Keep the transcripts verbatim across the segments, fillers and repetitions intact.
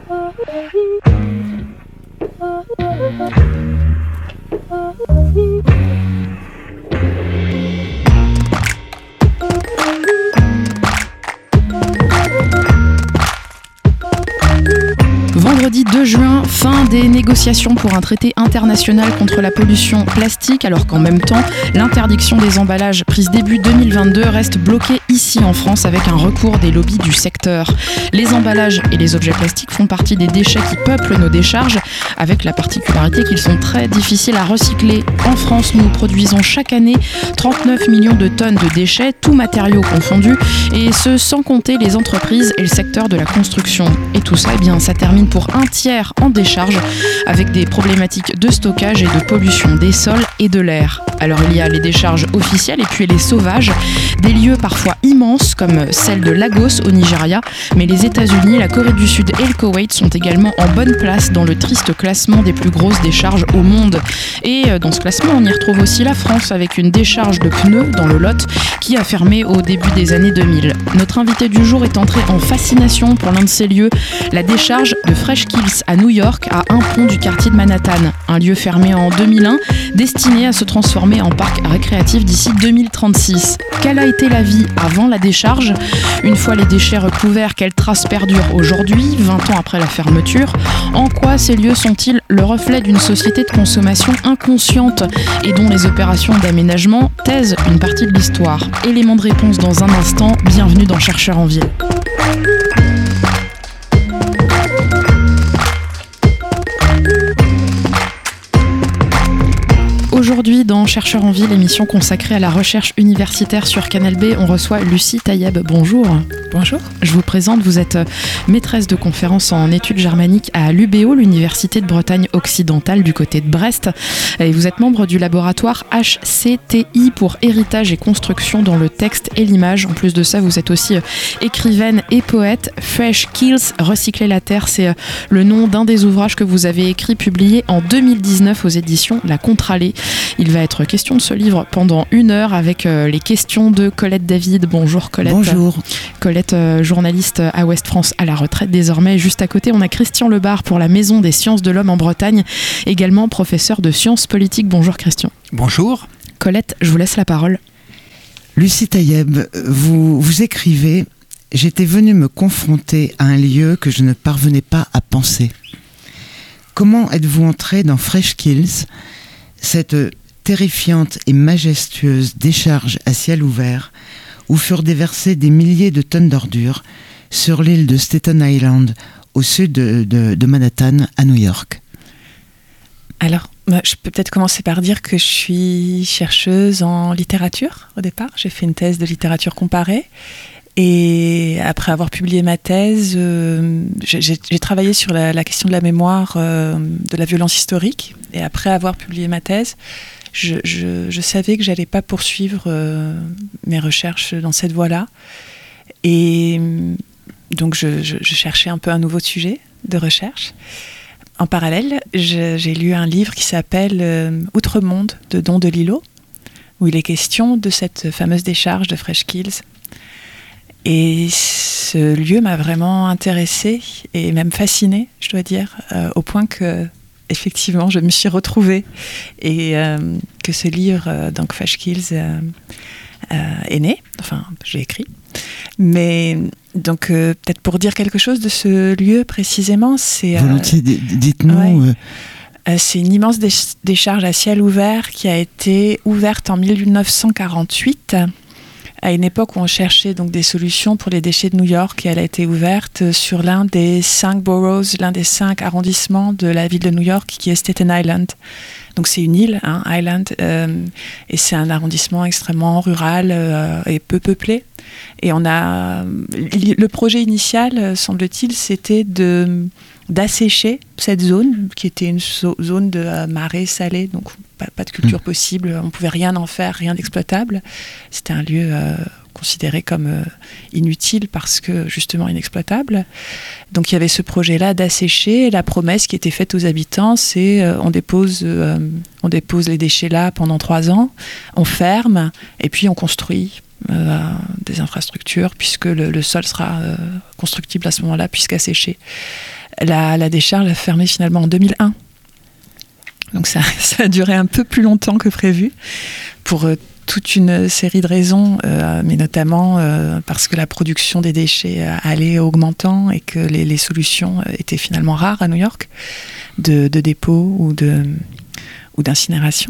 Vendredi deux juin, fin des négociations pour un traité international contre la pollution plastique, alors qu'en même temps, l'interdiction des emballages prise début deux mille vingt-deux reste bloquée ici en France avec un recours des lobbies du secteur. Les emballages et les objets plastiques font partie des déchets qui peuplent nos décharges, avec la particularité qu'ils sont très difficiles à recycler. En France, nous produisons chaque année trente-neuf millions de tonnes de déchets, tous matériaux confondus, et ce sans compter les entreprises et le secteur de la construction. Et tout ça, eh bien, ça termine pour un tiers en décharge, avec des problématiques de stockage et de pollution des sols et de l'air. Alors il y a les décharges officielles et puis les sauvages, des lieux parfois immenses comme celle de Lagos au Nigeria, mais les États-Unis, la Corée du Sud et le Koweït sont également en bonne place dans le triste classement des plus grosses décharges au monde. Et dans ce classement, on y retrouve aussi la France avec une décharge de pneus dans le Lot qui a fermé au début des années deux mille. Notre invité du jour est entré en fascination pour l'un de ces lieux, la décharge de Fresh Kills à New York, à un pont du quartier de Manhattan. Un lieu fermé en deux mille un, destiné à se transformer en parc récréatif d'ici deux mille trente-six. Quelle a été la vie avant la décharge ? Une fois les déchets recouverts, quelles traces perdurent aujourd'hui, vingt ans après la fermeture ? En quoi ces lieux sont-ils le reflet d'une société de consommation inconsciente et dont les opérations d'aménagement taisent une partie de l'histoire ? Élément de réponse dans un instant, bienvenue dans Chercheurs en Ville. Aujourd'hui, dans Chercheurs en Ville, émission consacrée à la recherche universitaire sur Canal B, on reçoit Lucie Taïeb. Bonjour. Bonjour. Je vous présente, vous êtes maîtresse de conférences en études germaniques à l'U B O, l'Université de Bretagne occidentale du côté de Brest. Et vous êtes membre du laboratoire H C T I pour héritage et construction dans le texte et l'image. En plus de ça, vous êtes aussi écrivaine et poète. Fresh Kills, Recycler la Terre, c'est le nom d'un des ouvrages que vous avez écrit, publié en deux mille dix-neuf aux éditions La Contrallée. Il va être question de ce livre pendant une heure avec euh, les questions de Colette David. Bonjour Colette. Bonjour. Colette, euh, journaliste à Ouest France à la retraite désormais. Juste à côté, on a Christian Lebar pour la Maison des Sciences de l'Homme en Bretagne, également professeur de sciences politiques. Bonjour Christian. Bonjour. Colette, je vous laisse la parole. Lucie Taïeb, vous, vous écrivez « J'étais venue me confronter à un lieu que je ne parvenais pas à penser ». Comment êtes-vous entrée dans Fresh Kills, cette terrifiante et majestueuse décharge à ciel ouvert où furent déversées des milliers de tonnes d'ordures sur l'île de Staten Island, au sud de, de, de Manhattan, à New York? Alors, bah, je peux peut-être commencer par dire que je suis chercheuse en littérature au départ. J'ai fait une thèse de littérature comparée. Et après avoir publié ma thèse, euh, j'ai, j'ai travaillé sur la, la question de la mémoire euh, de la violence historique. Et après avoir publié ma thèse, je, je, je savais que je n'allais pas poursuivre euh, mes recherches dans cette voie-là. Et donc, je, je, je cherchais un peu un nouveau sujet de recherche. En parallèle, je, j'ai lu un livre qui s'appelle euh, « Outre-monde » de Don DeLillo, où il est question de cette fameuse décharge de Fresh Kills. Et ce lieu m'a vraiment intéressée et même fascinée, je dois dire, euh, au point que, effectivement, je me suis retrouvée et euh, que ce livre, euh, donc Fresh Kills, euh, euh, est né. Enfin, j'ai écrit. Mais donc, euh, peut-être pour dire quelque chose de ce lieu précisément, c'est... Euh, Volontiers, dites-nous... Ouais. Euh... Euh, c'est une immense dé- décharge à ciel ouvert qui a été ouverte en mille neuf cent quarante-huit, à une époque où on cherchait donc des solutions pour les déchets de New York, et elle a été ouverte sur l'un des cinq boroughs, l'un des cinq arrondissements de la ville de New York, qui est Staten Island. Donc c'est une île, hein, Island, euh, et c'est un arrondissement extrêmement rural euh, et peu peuplé. Et on a le projet initial, semble-t-il, c'était de d'assécher cette zone, qui était une so- zone de euh, marais salés, donc pas, pas de culture mmh. possible, on ne pouvait rien en faire, rien d'exploitable. C'était un lieu euh, considéré comme euh, inutile parce que justement inexploitable. Donc il y avait ce projet-là d'assécher, et la promesse qui était faite aux habitants, c'est euh, on dépose, euh, on dépose les déchets là pendant trois ans, on ferme, et puis on construit euh, des infrastructures, puisque le, le sol sera euh, constructible à ce moment-là, puisqu'asséché. La, la décharge a fermé finalement en deux mille un. Donc ça, ça a duré un peu plus longtemps que prévu, pour euh, toute une série de raisons, euh, mais notamment euh, parce que la production des déchets allait augmentant et que les, les solutions étaient finalement rares à New York, de, de dépôt ou, de, ou d'incinération.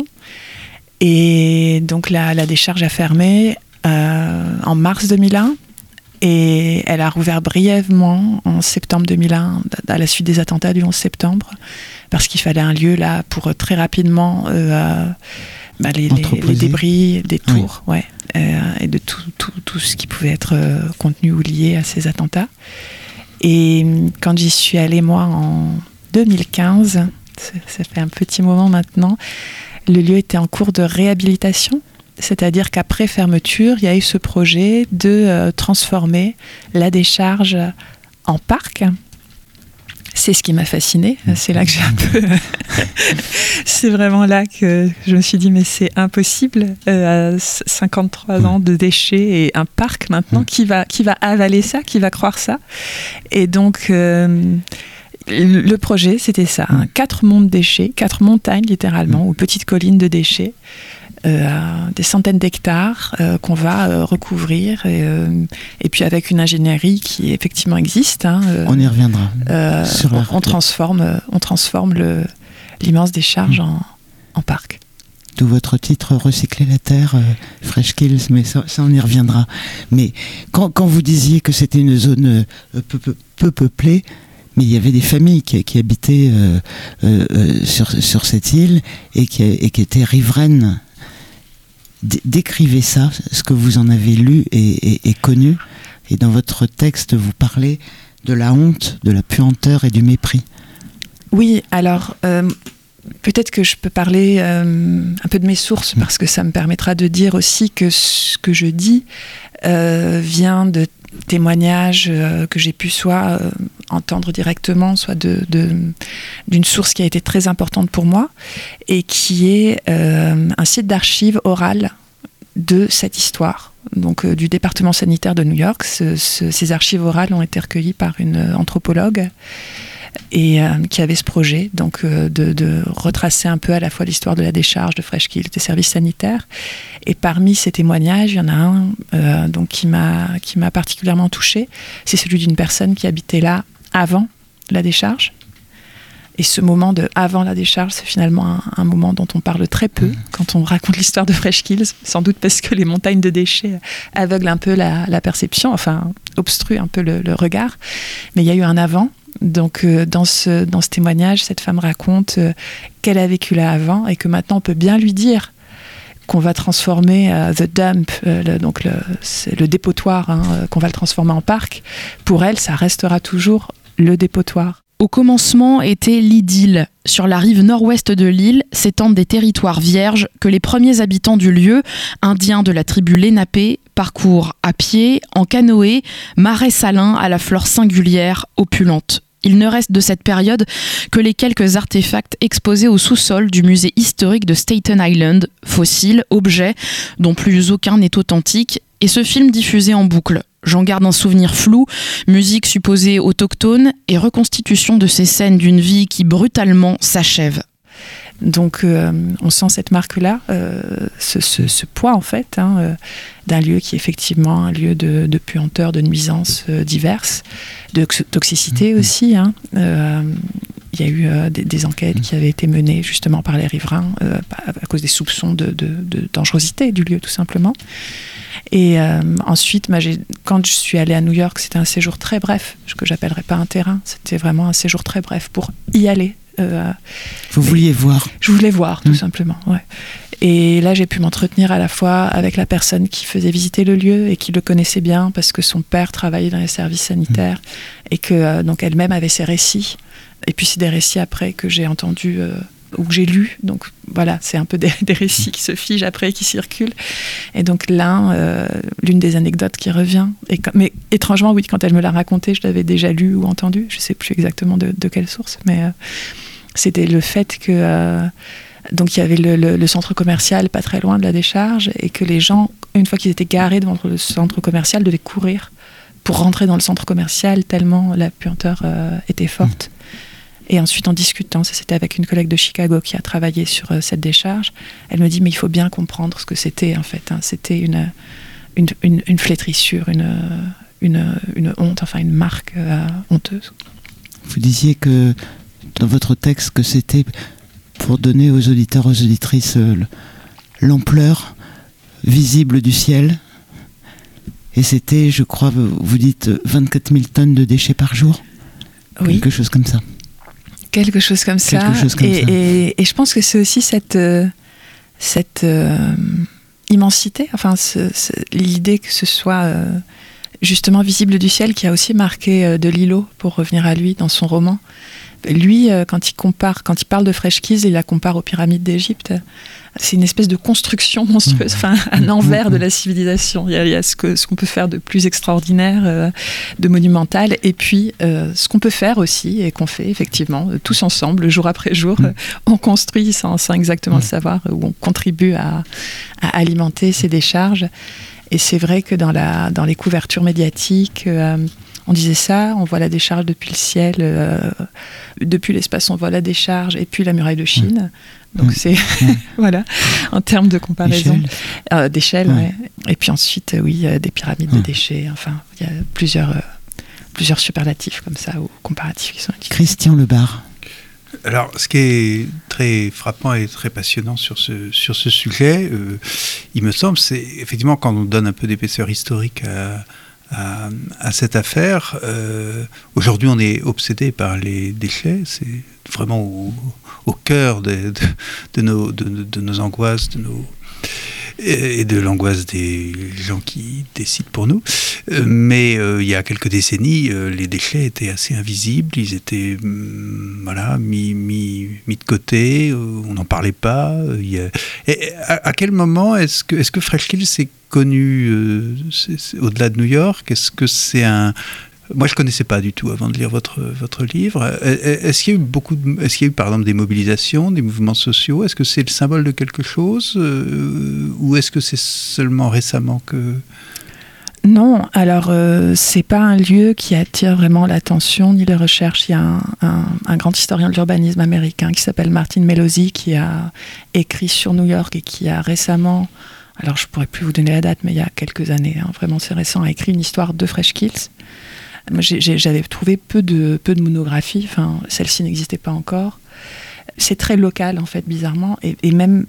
Et donc la, la décharge a fermé euh, en mars deux mille un, et elle a rouvert brièvement en septembre deux mille un, à la suite des attentats du onze septembre, parce qu'il fallait un lieu là pour très rapidement euh, bah, les, les, les débris des tours, oui. ouais, euh, et de tout, tout, tout ce qui pouvait être euh, contenu ou lié à ces attentats. Et quand j'y suis allée, moi, en deux mille quinze, ça, ça fait un petit moment maintenant, le lieu était en cours de réhabilitation. C'est-à-dire qu'après fermeture, il y a eu ce projet de euh, transformer la décharge en parc. C'est ce qui m'a fascinée. C'est là que j'ai un peu... c'est vraiment là que je me suis dit, mais c'est impossible. Euh, à cinquante-trois ans de déchets et un parc maintenant, qui va, qui va avaler ça, qui va croire ça. Et donc... Euh, le projet, c'était ça. Hein, quatre monts de déchets, quatre montagnes littéralement, ou petites collines de déchets. Euh, des centaines d'hectares euh, qu'on va euh, recouvrir et, euh, et puis avec une ingénierie qui effectivement existe. Hein, euh, on y reviendra. Euh, sur la... on, on transforme, on transforme le, l'immense décharge mmh. en, en parc. D'où votre titre, Recycler la terre, euh, Fresh Kills, mais ça, ça on y reviendra. Mais quand, quand vous disiez que c'était une zone euh, peu, peu, peu peuplée, mais il y avait des familles qui, qui habitaient euh, euh, sur, sur cette île et qui, et qui étaient riveraines. Décrivez ça, ce que vous en avez lu et, et, et connu. Et dans votre texte, vous parlez de la honte, de la puanteur et du mépris. Oui, alors euh, peut-être que je peux parler euh, un peu de mes sources, parce que ça me permettra de dire aussi que ce que je dis euh, vient de témoignages euh, que j'ai pu soit euh, entendre directement, soit de, de, d'une source qui a été très importante pour moi, et qui est euh, un site d'archives orales de cette histoire, donc euh, du département sanitaire de New York. Ce, ce, ces archives orales ont été recueillies par une anthropologue et euh, qui avait ce projet donc euh, de, de retracer un peu à la fois l'histoire de la décharge, de Fresh Kills, des services sanitaires. Et parmi ces témoignages, il y en a un euh, donc qui m'a qui m'a particulièrement touchée. C'est celui d'une personne qui habitait là avant la décharge. Et ce moment de avant la décharge, c'est finalement un, un moment dont on parle très peu quand on raconte l'histoire de Fresh Kills, sans doute parce que les montagnes de déchets aveuglent un peu la, la perception, enfin obstruent un peu le, le regard. Mais il y a eu un avant. Donc euh, dans, ce, dans ce témoignage, cette femme raconte euh, qu'elle a vécu là avant et que maintenant on peut bien lui dire qu'on va transformer euh, the dump, euh, le, donc le, c'est le dépotoir, hein, euh, qu'on va le transformer en parc. Pour elle, ça restera toujours le dépotoir. Au commencement était l'idylle. Sur la rive nord-ouest de l'île s'étendent des territoires vierges que les premiers habitants du lieu, indiens de la tribu Lénape, parcourent à pied, en canoë, marais salins à la flore singulière, opulente. Il ne reste de cette période que les quelques artefacts exposés au sous-sol du musée historique de Staten Island, fossiles, objets dont plus aucun n'est authentique, et ce film diffusé en boucle. J'en garde un souvenir flou, musique supposée autochtone et reconstitution de ces scènes d'une vie qui brutalement s'achève. Donc euh, on sent cette marque-là, euh, ce, ce, ce poids en fait, hein, euh, d'un lieu qui est effectivement un lieu de, de puanteur, de nuisances euh, diverses, de toxicité mmh. aussi. Hein. Euh, il y a eu euh, des, des enquêtes mmh. qui avaient été menées justement par les riverains euh, à cause des soupçons de, de, de dangerosité du lieu tout simplement. Et euh, ensuite, bah, j'ai, quand je suis allée à New York, c'était un séjour très bref, ce que j'appellerais pas un terrain, c'était vraiment un séjour très bref pour y aller. Euh, Vous vouliez voir? Je voulais voir, tout mmh. simplement, ouais. Et là, j'ai pu m'entretenir à la fois avec la personne qui faisait visiter le lieu et qui le connaissait bien parce que son père travaillait dans les services sanitaires mmh. et que euh, donc elle-même avait ses récits. Et puis c'est des récits après que j'ai entendus euh, ou que j'ai lus. Donc voilà, c'est un peu des, des récits qui se figent après, qui circulent. Et donc l'un, euh, l'une des anecdotes qui revient, et, mais étrangement, oui, quand elle me l'a raconté, je l'avais déjà lu ou entendu. Je ne sais plus exactement de, de quelle source, mais euh, c'était le fait que... Euh, donc il y avait le, le, le centre commercial pas très loin de la décharge et que les gens une fois qu'ils étaient garés devant le centre commercial, devaient courir pour rentrer dans le centre commercial tellement la puanteur euh, était forte. Mmh. Et ensuite, en discutant, ça c'était avec une collègue de Chicago qui a travaillé sur euh, cette décharge, elle me dit, mais il faut bien comprendre ce que c'était en fait. Hein. C'était une, une, une, une flétrissure, une, une, une honte, enfin une marque euh, honteuse. Vous disiez que dans votre texte que c'était pour donner aux auditeurs, aux auditrices euh, l'ampleur visible du ciel. Et c'était, je crois, vous dites vingt-quatre mille tonnes de déchets par jour. Oui. Quelque chose comme ça. Quelque chose comme ça. Quelque chose comme et, ça. Et, et je pense que c'est aussi cette, euh, cette euh, immensité, enfin, ce, ce, l'idée que ce soit euh, justement visible du ciel qui a aussi marqué euh, de Lillo, pour revenir à lui, dans son roman. Lui, euh, quand il compare, quand il parle de Freshkills, il la compare aux pyramides d'Égypte. C'est une espèce de construction monstrueuse, enfin un envers de la civilisation. Il y a, il y a ce, que, ce qu'on peut faire de plus extraordinaire, euh, de monumental, et puis euh, ce qu'on peut faire aussi, et qu'on fait effectivement, euh, tous ensemble, jour après jour, euh, on construit sans, sans exactement le savoir, où on contribue à, à alimenter ces décharges. Et c'est vrai que dans, la, dans les couvertures médiatiques, euh, on disait ça, on voit la décharge depuis le ciel, euh, depuis l'espace on voit la décharge, et puis la muraille de Chine. Donc mmh. c'est, voilà, en termes de comparaison. Euh, d'échelle, ouais. ouais. Et puis ensuite, euh, oui, euh, des pyramides mmh. de déchets, enfin, il y a plusieurs, euh, plusieurs superlatifs comme ça, ou comparatifs qui sont utilisés. Christian Lebar. Alors, ce qui est très frappant et très passionnant sur ce, sur ce sujet, euh, il me semble, c'est effectivement quand on donne un peu d'épaisseur historique à, à, à cette affaire. Euh, aujourd'hui, on est obsédé par les déchets, c'est vraiment au, au cœur de, de, de, nos, de, de nos angoisses, de nos... et de l'angoisse des gens qui décident pour nous. Euh, mais euh, il y a quelques décennies, euh, les déchets étaient assez invisibles, ils étaient hum, voilà, mis, mis, mis de côté, euh, on n'en parlait pas. Euh, y a... et à, à quel moment est-ce que, est-ce que Freshkills s'est connu euh, c'est, c'est, au-delà de New York? Est-ce que c'est un... Moi, je ne connaissais pas du tout avant de lire votre, votre livre. Est-ce qu'il y a eu beaucoup de, est-ce qu'il y a eu, par exemple, des mobilisations, des mouvements sociaux? Est-ce que c'est le symbole de quelque chose euh, ou est-ce que c'est seulement récemment que... Non, alors euh, c'est pas un lieu qui attire vraiment l'attention ni les recherches. Il y a un, un, un grand historien de l'urbanisme américain qui s'appelle Martin Melosi qui a écrit sur New York et qui a récemment... Alors, je ne pourrais plus vous donner la date, mais il y a quelques années, hein, vraiment c'est récent, a écrit une histoire de Freshkills. Moi, j'ai, j'ai, j'avais trouvé peu de, peu de monographies, enfin, celle-ci n'existait pas encore. C'est très local, en fait, bizarrement, et, et même,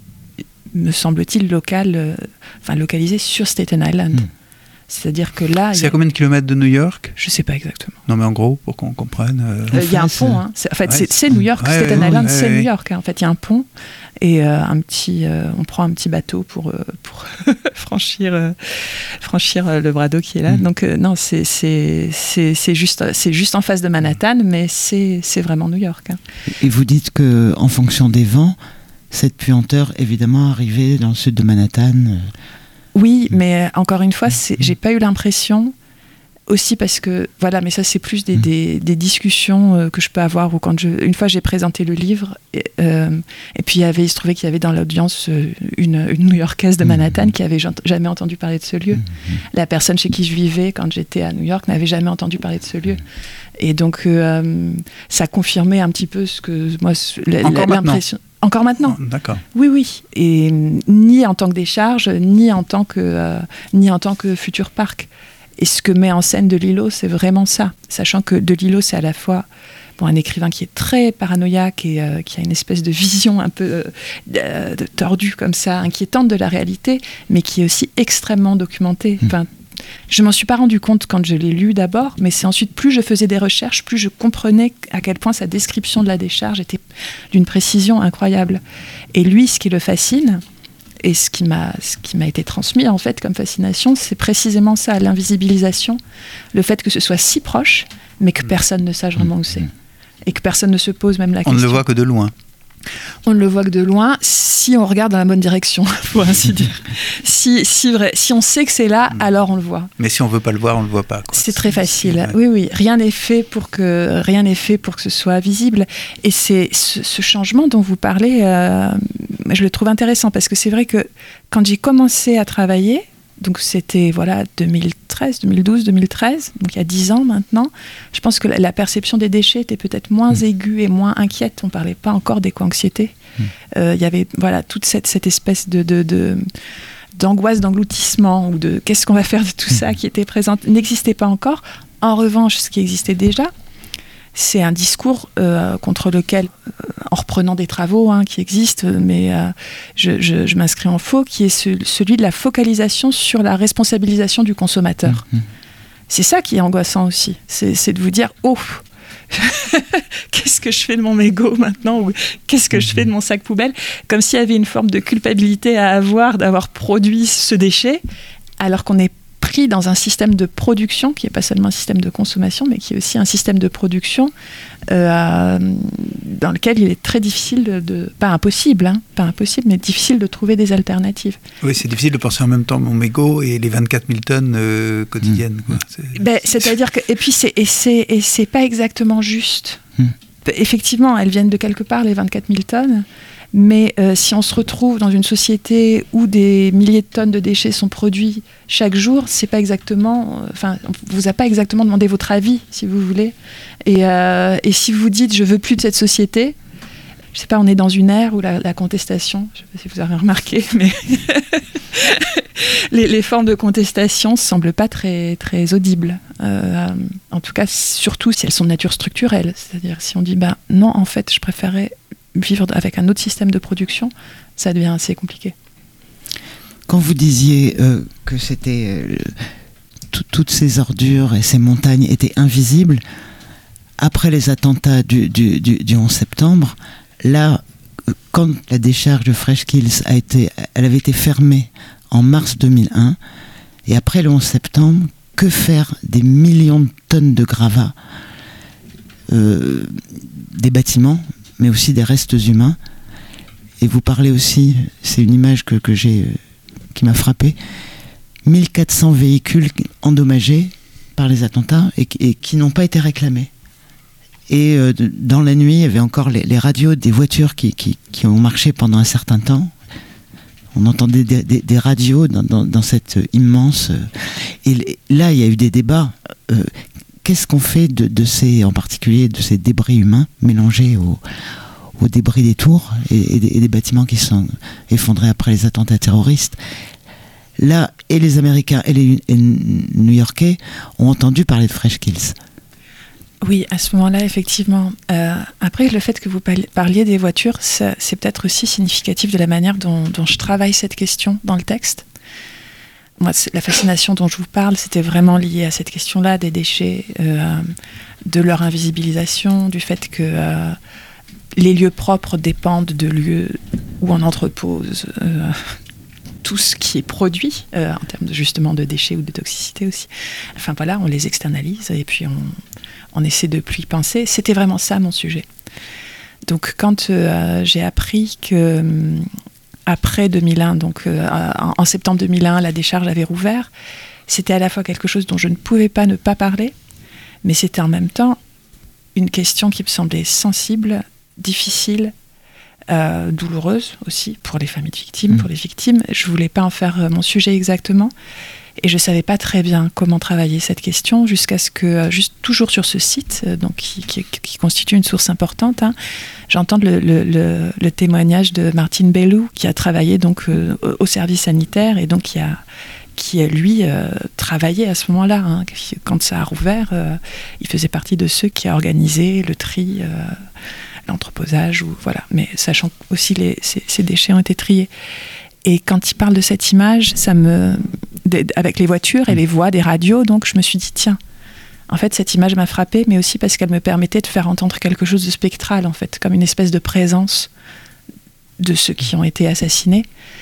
me semble-t-il, local, euh, enfin, localisé sur Staten Island. Mmh. C'est-à-dire que là... C'est à combien de kilomètres de New York? Je ne sais pas exactement. Non, mais en gros, pour qu'on comprenne... Il euh, euh, y a un pont, hein. C'est, en fait, ouais, c'est, c'est New York, ouais, Staten ouais, Island, ouais, c'est ouais. New York. Hein. En fait, il y a un pont, et euh, un petit, euh, on prend un petit bateau pour, euh, pour franchir, euh, franchir euh, le bras d'eau qui est là. Mmh. Donc, euh, non, c'est, c'est, c'est, c'est, juste, c'est juste en face de Manhattan, mais c'est, c'est vraiment New York. Hein. Et vous dites qu'en fonction des vents, cette puanteur, évidemment, arrivait dans le sud de Manhattan... Euh... Oui, mais encore une fois, c'est, j'ai pas eu l'impression, aussi parce que, voilà, mais ça c'est plus des, des, des discussions euh, que je peux avoir, ou quand je, une fois j'ai présenté le livre, et, euh, et puis il, y avait, il se trouvait qu'il y avait dans l'audience euh, une, une New-Yorkaise de Manhattan qui avait jamais entendu parler de ce lieu. La personne chez qui je vivais quand j'étais à New York n'avait jamais entendu parler de ce lieu. Et donc euh, ça confirmait un petit peu ce que moi, la, Encore l'impression... Maintenant. Encore maintenant. D'accord. Oui, oui. Et ni en tant que décharge, ni en tant que, euh, ni en tant que futur parc. Et ce que met en scène De Lillo, c'est vraiment ça. Sachant que De Lillo, c'est à la fois bon, un écrivain qui est très paranoïaque et euh, qui a une espèce de vision un peu euh, de, de tordue comme ça, inquiétante de la réalité, mais qui est aussi extrêmement documentée. Enfin, je m'en suis pas rendu compte quand je l'ai lu d'abord, mais c'est ensuite, plus je faisais des recherches, plus je comprenais à quel point sa description de la décharge était d'une précision incroyable. Et lui, ce qui le fascine, et ce qui m'a, ce qui m'a été transmis en fait comme fascination, c'est précisément ça, l'invisibilisation, le fait que ce soit si proche, mais que personne ne sache vraiment où c'est. Et que personne ne se pose même la question. On ne le voit que de loin. On ne le voit que de loin, si on regarde dans la bonne direction, pour ainsi dire. Si, si, vrai, si on sait que c'est là, alors on le voit. Mais si on ne veut pas le voir, on ne le voit pas. Quoi. C'est, c'est très facile. C'est... Oui, oui. Rien n'est fait pour que, rien n'est fait pour que ce soit visible. Et c'est ce, ce changement dont vous parlez, euh, je le trouve intéressant, parce que c'est vrai que quand j'ai commencé à travailler, Donc c'était voilà deux mille treize, deux mille douze, deux mille treize, donc il y a dix ans maintenant. Je pense que la, la perception des déchets était peut-être moins mmh. aiguë et moins inquiète. On parlait pas encore d'éco-anxiété. Mmh. Euh, il y avait voilà toute cette, cette espèce de, de, de d'angoisse d'engloutissement ou de qu'est-ce qu'on va faire de tout ça qui était présente n'existait pas encore. En revanche, ce qui existait déjà, c'est un discours euh, contre lequel, euh, en reprenant des travaux hein, qui existent, mais euh, je, je, je m'inscris en faux, qui est ce, celui de la focalisation sur la responsabilisation du consommateur. Mmh. C'est ça qui est angoissant aussi, c'est, c'est de vous dire « Oh, qu'est-ce que je fais de mon mégot maintenant ?» ou « Qu'est-ce que mmh. je fais de mon sac poubelle ?» Comme s'il y avait une forme de culpabilité à avoir d'avoir produit ce déchet, alors qu'on est pris dans un système de production qui n'est pas seulement un système de consommation, mais qui est aussi un système de production euh, dans lequel il est très difficile, de, de pas impossible, hein, pas impossible, mais difficile de trouver des alternatives. Oui, c'est difficile de penser en même temps mon mégot et les vingt-quatre mille tonnes euh, quotidiennes. Quoi. C'est... Ben, c'est-à-dire que, et puis c'est, et c'est, et c'est pas exactement juste. Mmh. Effectivement, elles viennent de quelque part, les vingt-quatre mille tonnes. Mais euh, si on se retrouve dans une société où des milliers de tonnes de déchets sont produits chaque jour, c'est pas exactement, enfin, euh, on vous a pas exactement demandé votre avis, si vous voulez. Et, euh, et si vous dites je veux plus de cette société, je sais pas, on est dans une ère où la, la contestation, je sais pas si vous avez remarqué, mais les, les formes de contestation semblent pas très très audibles. Euh, en tout cas, surtout si elles sont de nature structurelle, c'est-à-dire si on dit bah non, en fait, je préférais vivre avec un autre système de production, ça devient assez compliqué. Quand vous disiez euh, que c'était euh, t- toutes ces ordures et ces montagnes étaient invisibles, après les attentats du, du, du, du onze septembre, là, quand la décharge de Freshkills a été, elle avait été fermée en mars deux mille un, et après le onze septembre, que faire des millions de tonnes de gravats, euh, des bâtiments, mais aussi des restes humains. Et vous parlez aussi, c'est une image que, que j'ai, euh, qui m'a frappé, mille quatre cents véhicules endommagés par les attentats et, et qui n'ont pas été réclamés. Et euh, dans la nuit, il y avait encore les, les radios des voitures qui, qui, qui ont marché pendant un certain temps. On entendait des, des, des radios dans, dans, dans cette immense... Euh, et là, il y a eu des débats. Euh, Qu'est-ce qu'on fait de, de ces, en particulier de ces débris humains mélangés aux, aux débris des tours et, et, des, et des bâtiments qui sont effondrés après les attentats terroristes? Là, et les Américains et les et New-Yorkais ont entendu parler de Freshkills. Oui, à ce moment-là, effectivement. Euh, après, le fait que vous parliez des voitures, ça, c'est peut-être aussi significatif de la manière dont, dont je travaille cette question dans le texte. Moi, la fascination dont je vous parle, c'était vraiment lié à cette question-là des déchets, euh, de leur invisibilisation, du fait que euh, les lieux propres dépendent de lieux où on entrepose euh, tout ce qui est produit, euh, en termes de, justement de déchets ou de toxicité aussi. Enfin voilà, on les externalise et puis on, on essaie de plus y penser. C'était vraiment ça mon sujet. Donc quand euh, j'ai appris que... Après deux mille un, donc euh, en septembre deux mille un, la décharge avait rouvert. C'était à la fois quelque chose dont je ne pouvais pas ne pas parler, mais c'était en même temps une question qui me semblait sensible, difficile, euh, douloureuse aussi pour les familles de victimes, mmh. pour les victimes. Je ne voulais pas en faire mon sujet exactement. Et je ne savais pas très bien comment travailler cette question jusqu'à ce que, juste toujours sur ce site, donc qui, qui, qui constitue une source importante, hein, j'entende le, le, le, le témoignage de Martine Bellou, qui a travaillé donc, euh, au service sanitaire et donc qui a, qui a lui euh, travaillé à ce moment-là. Hein, quand ça a rouvert, euh, il faisait partie de ceux qui a organisé le tri, euh, l'entreposage, ou, voilà. Mais sachant aussi que ces, ces déchets ont été triés. Et quand il parle de cette image, ça me, avec les voitures et les voix des radios, donc je me suis dit, tiens, en fait, cette image m'a frappée, mais aussi parce qu'elle me permettait de faire entendre quelque chose de spectral, en fait, comme une espèce de présence de ceux qui ont été assassinés.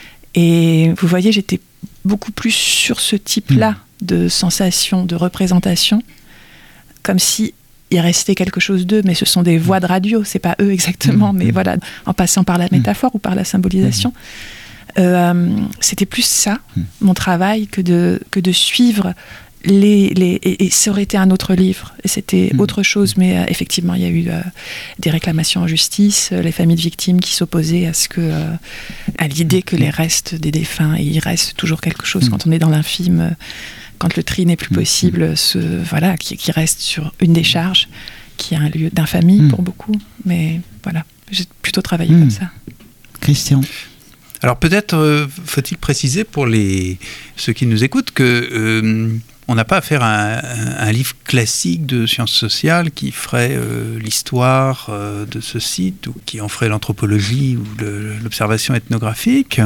Et vous voyez, j'étais beaucoup plus sur ce type-là de sensation, de représentation, comme si il restait quelque chose d'eux, mais ce sont des voix de radio, c'est pas eux exactement, mais voilà, en passant par la métaphore ou par la symbolisation. Euh, c'était plus ça, mon travail, que de, que de suivre les, les, et, et ça aurait été un autre livre, et c'était mmh. autre chose, mais euh, effectivement, il y a eu euh, des réclamations en justice, euh, les familles de victimes qui s'opposaient à, ce que, euh, à l'idée que les restes des défunts, et il reste toujours quelque chose mmh. quand on est dans l'infime, euh, quand le tri n'est plus possible, mmh. ce, voilà, qui, qui reste sur une décharge, qui est un lieu d'infamie mmh. pour beaucoup, mais voilà, j'ai plutôt travaillé mmh. comme ça. Christian. Alors peut-être euh, faut-il préciser pour les, ceux qui nous écoutent que euh, on n'a pas à faire un, un, un livre classique de sciences sociales qui ferait euh, l'histoire euh, de ce site ou qui en ferait l'anthropologie ou le, l'observation ethnographique.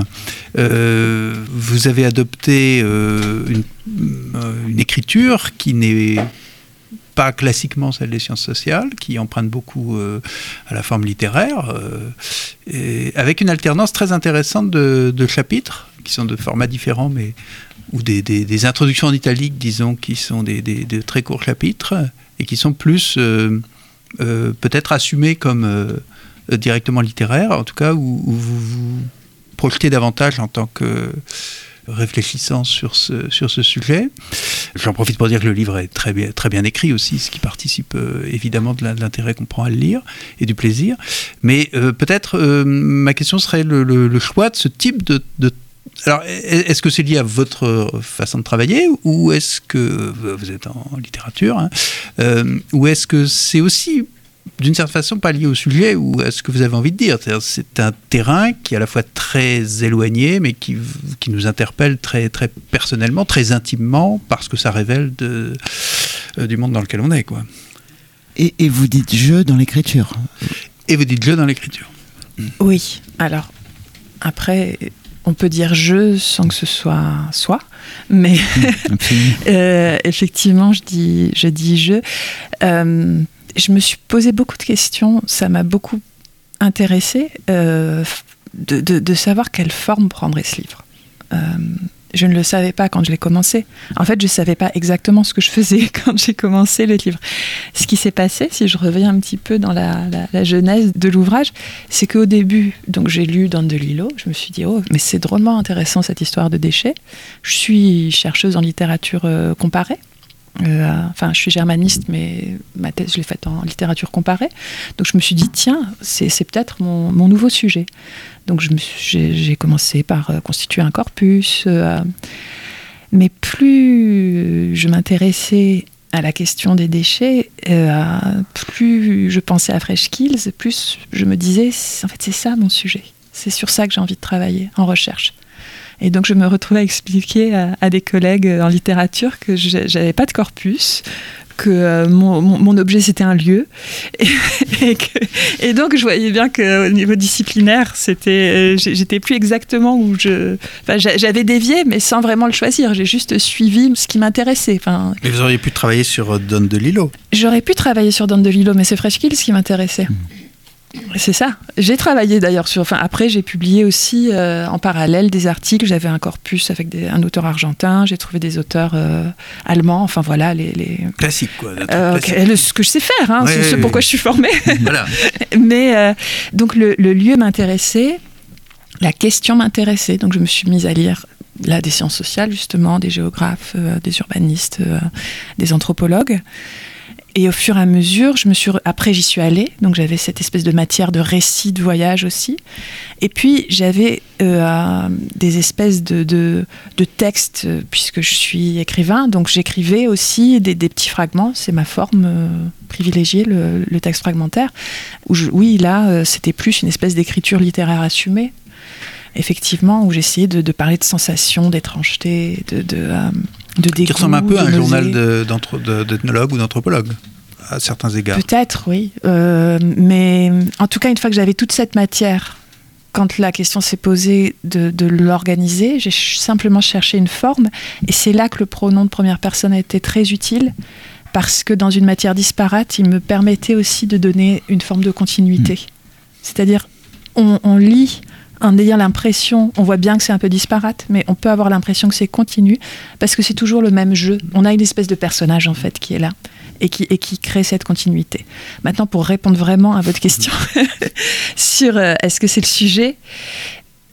Euh, vous avez adopté euh, une, une écriture qui n'est pas classiquement celle des sciences sociales, qui emprunte beaucoup euh, à la forme littéraire, euh, et avec une alternance très intéressante de, de chapitres, qui sont de formats différents, mais, ou des, des, des introductions en italique, disons, qui sont des, des, des très courts chapitres, et qui sont plus euh, euh, peut-être assumés comme euh, directement littéraires, en tout cas, où, où vous vous projetez davantage en tant que réfléchissant sur ce, sur ce sujet. J'en profite pour dire que le livre est très bien, très bien écrit aussi, ce qui participe euh, évidemment de l'intérêt qu'on prend à le lire et du plaisir. Mais euh, peut-être euh, ma question serait le, le, le choix de ce type de, de... Alors, est-ce que c'est lié à votre façon de travailler ou est-ce que vous êtes en littérature, hein, euh, ou est-ce que c'est aussi d'une certaine façon pas lié au sujet ou à ce que vous avez envie de dire. C'est-à-dire, c'est un terrain qui est à la fois très éloigné, mais qui, qui nous interpelle très, très personnellement, très intimement, parce que ça révèle de, euh, du monde dans lequel on est, quoi. Et, et vous dites « je » dans l'écriture. Et vous dites « je » dans l'écriture. Oui, alors, après... On peut dire « je » sans que ce soit « soi », mais euh, effectivement, je dis « je ». Dis je. Euh, je me suis posé beaucoup de questions, ça m'a beaucoup intéressée euh, de, de, de savoir quelle forme prendrait ce livre. Euh, je ne le savais pas quand je l'ai commencé. En fait, je ne savais pas exactement ce que je faisais quand j'ai commencé le livre. Ce qui s'est passé, si je reviens un petit peu dans la, la, la genèse de l'ouvrage, c'est qu'au début, donc j'ai lu Dandelindo, je me suis dit « oh, mais c'est drôlement intéressant cette histoire de déchets ». Je suis chercheuse en littérature euh, comparée. Euh, enfin, je suis germaniste, mais ma thèse, je l'ai faite en littérature comparée. Donc, je me suis dit, tiens, c'est, c'est peut-être mon, mon nouveau sujet. Donc, je me suis, j'ai, j'ai commencé par euh, constituer un corpus. Euh, mais plus je m'intéressais à la question des déchets, euh, plus je pensais à Fresh Kills, plus je me disais, en fait, c'est ça mon sujet. C'est sur ça que j'ai envie de travailler, en recherche. Et donc, je me retrouvais à expliquer à, à des collègues en littérature que je n'avais pas de corpus, que euh, mon, mon, mon objet, c'était un lieu. Et, et, que, et donc, je voyais bien qu'au niveau disciplinaire, c'était, j'étais plus exactement où je... Enfin, j'avais dévié, mais sans vraiment le choisir. J'ai juste suivi ce qui m'intéressait. Enfin, mais vous auriez pu travailler sur Dandelindo. J'aurais pu travailler sur Dandelindo, mais c'est Fresh Kills qui m'intéressait. Mmh. C'est ça. J'ai travaillé d'ailleurs sur... Enfin, après, j'ai publié aussi euh, en parallèle des articles. J'avais un corpus avec des, un auteur argentin. J'ai trouvé des auteurs euh, allemands. Enfin, voilà, les... les... Classique, quoi. Euh, classique. Le, ce que je sais faire, hein, ouais, c'est ouais, ce ouais. pourquoi je suis formée. Voilà. Mais, euh, donc, le, le lieu m'intéressait. La question m'intéressait. Donc, je me suis mise à lire là, des sciences sociales, justement, des géographes, euh, des urbanistes, euh, des anthropologues. Et au fur et à mesure, je me suis... après j'y suis allée, donc j'avais cette espèce de matière de récit de voyage aussi. Et puis j'avais euh, des espèces de, de, de textes, puisque je suis écrivain, donc j'écrivais aussi des, des petits fragments, c'est ma forme euh, privilégiée, le, le texte fragmentaire. Où je, oui, là, euh, c'était plus une espèce d'écriture littéraire assumée, effectivement, où j'essayais de, de parler de sensations, d'étrangeté, de... de euh, de dégoût, qui ressemble un peu à un nausée. journal de, de, d'ethnologue ou d'anthropologue, à certains égards. Peut-être, oui. Euh, mais en tout cas, une fois que j'avais toute cette matière, quand la question s'est posée de, de l'organiser, j'ai simplement cherché une forme. Et c'est là que le pronom de première personne a été très utile, parce que dans une matière disparate, il me permettait aussi de donner une forme de continuité. Mmh. C'est-à-dire, on, on lit... en ayant l'impression, on voit bien que c'est un peu disparate, mais on peut avoir l'impression que c'est continu, parce que c'est toujours le même jeu. On a une espèce de personnage, en fait, qui est là, et qui, et qui crée cette continuité. Maintenant, pour répondre vraiment à votre question sur euh, est-ce que c'est le sujet,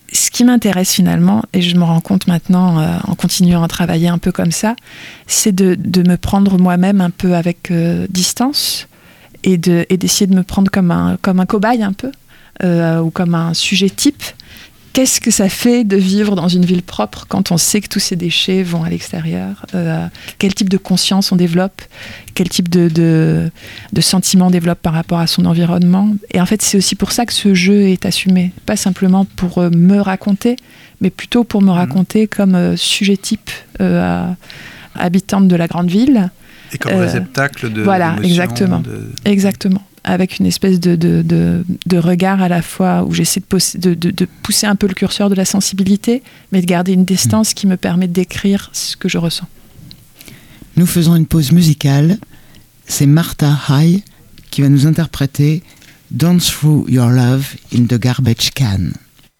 ce qui m'intéresse finalement, et je me rends compte maintenant euh, en continuant à travailler un peu comme ça, c'est de, de me prendre moi-même un peu avec euh, distance et, de, et d'essayer de me prendre comme un, comme un cobaye un peu, euh, ou comme un sujet type. Qu'est-ce que ça fait de vivre dans une ville propre quand on sait que tous ces déchets vont à l'extérieur ? euh, Quel type de conscience on développe ? Quel type de, de, de sentiment on développe par rapport à son environnement ? Et en fait, c'est aussi pour ça que ce jeu est assumé. Pas simplement pour euh, me raconter, mais plutôt pour me raconter mmh. comme euh, sujet type euh, habitante de la grande ville. Et comme euh, réceptacle de Voilà, exactement. De... Exactement. Avec une espèce de, de, de, de regard à la fois où j'essaie de, pousser, de, de, de pousser un peu le curseur de la sensibilité, mais de garder une distance mmh. qui me permet d'écrire ce que je ressens. Nous faisons une pause musicale. C'est Martha High qui va nous interpréter Don't Throw Your Love in the Garbage Can.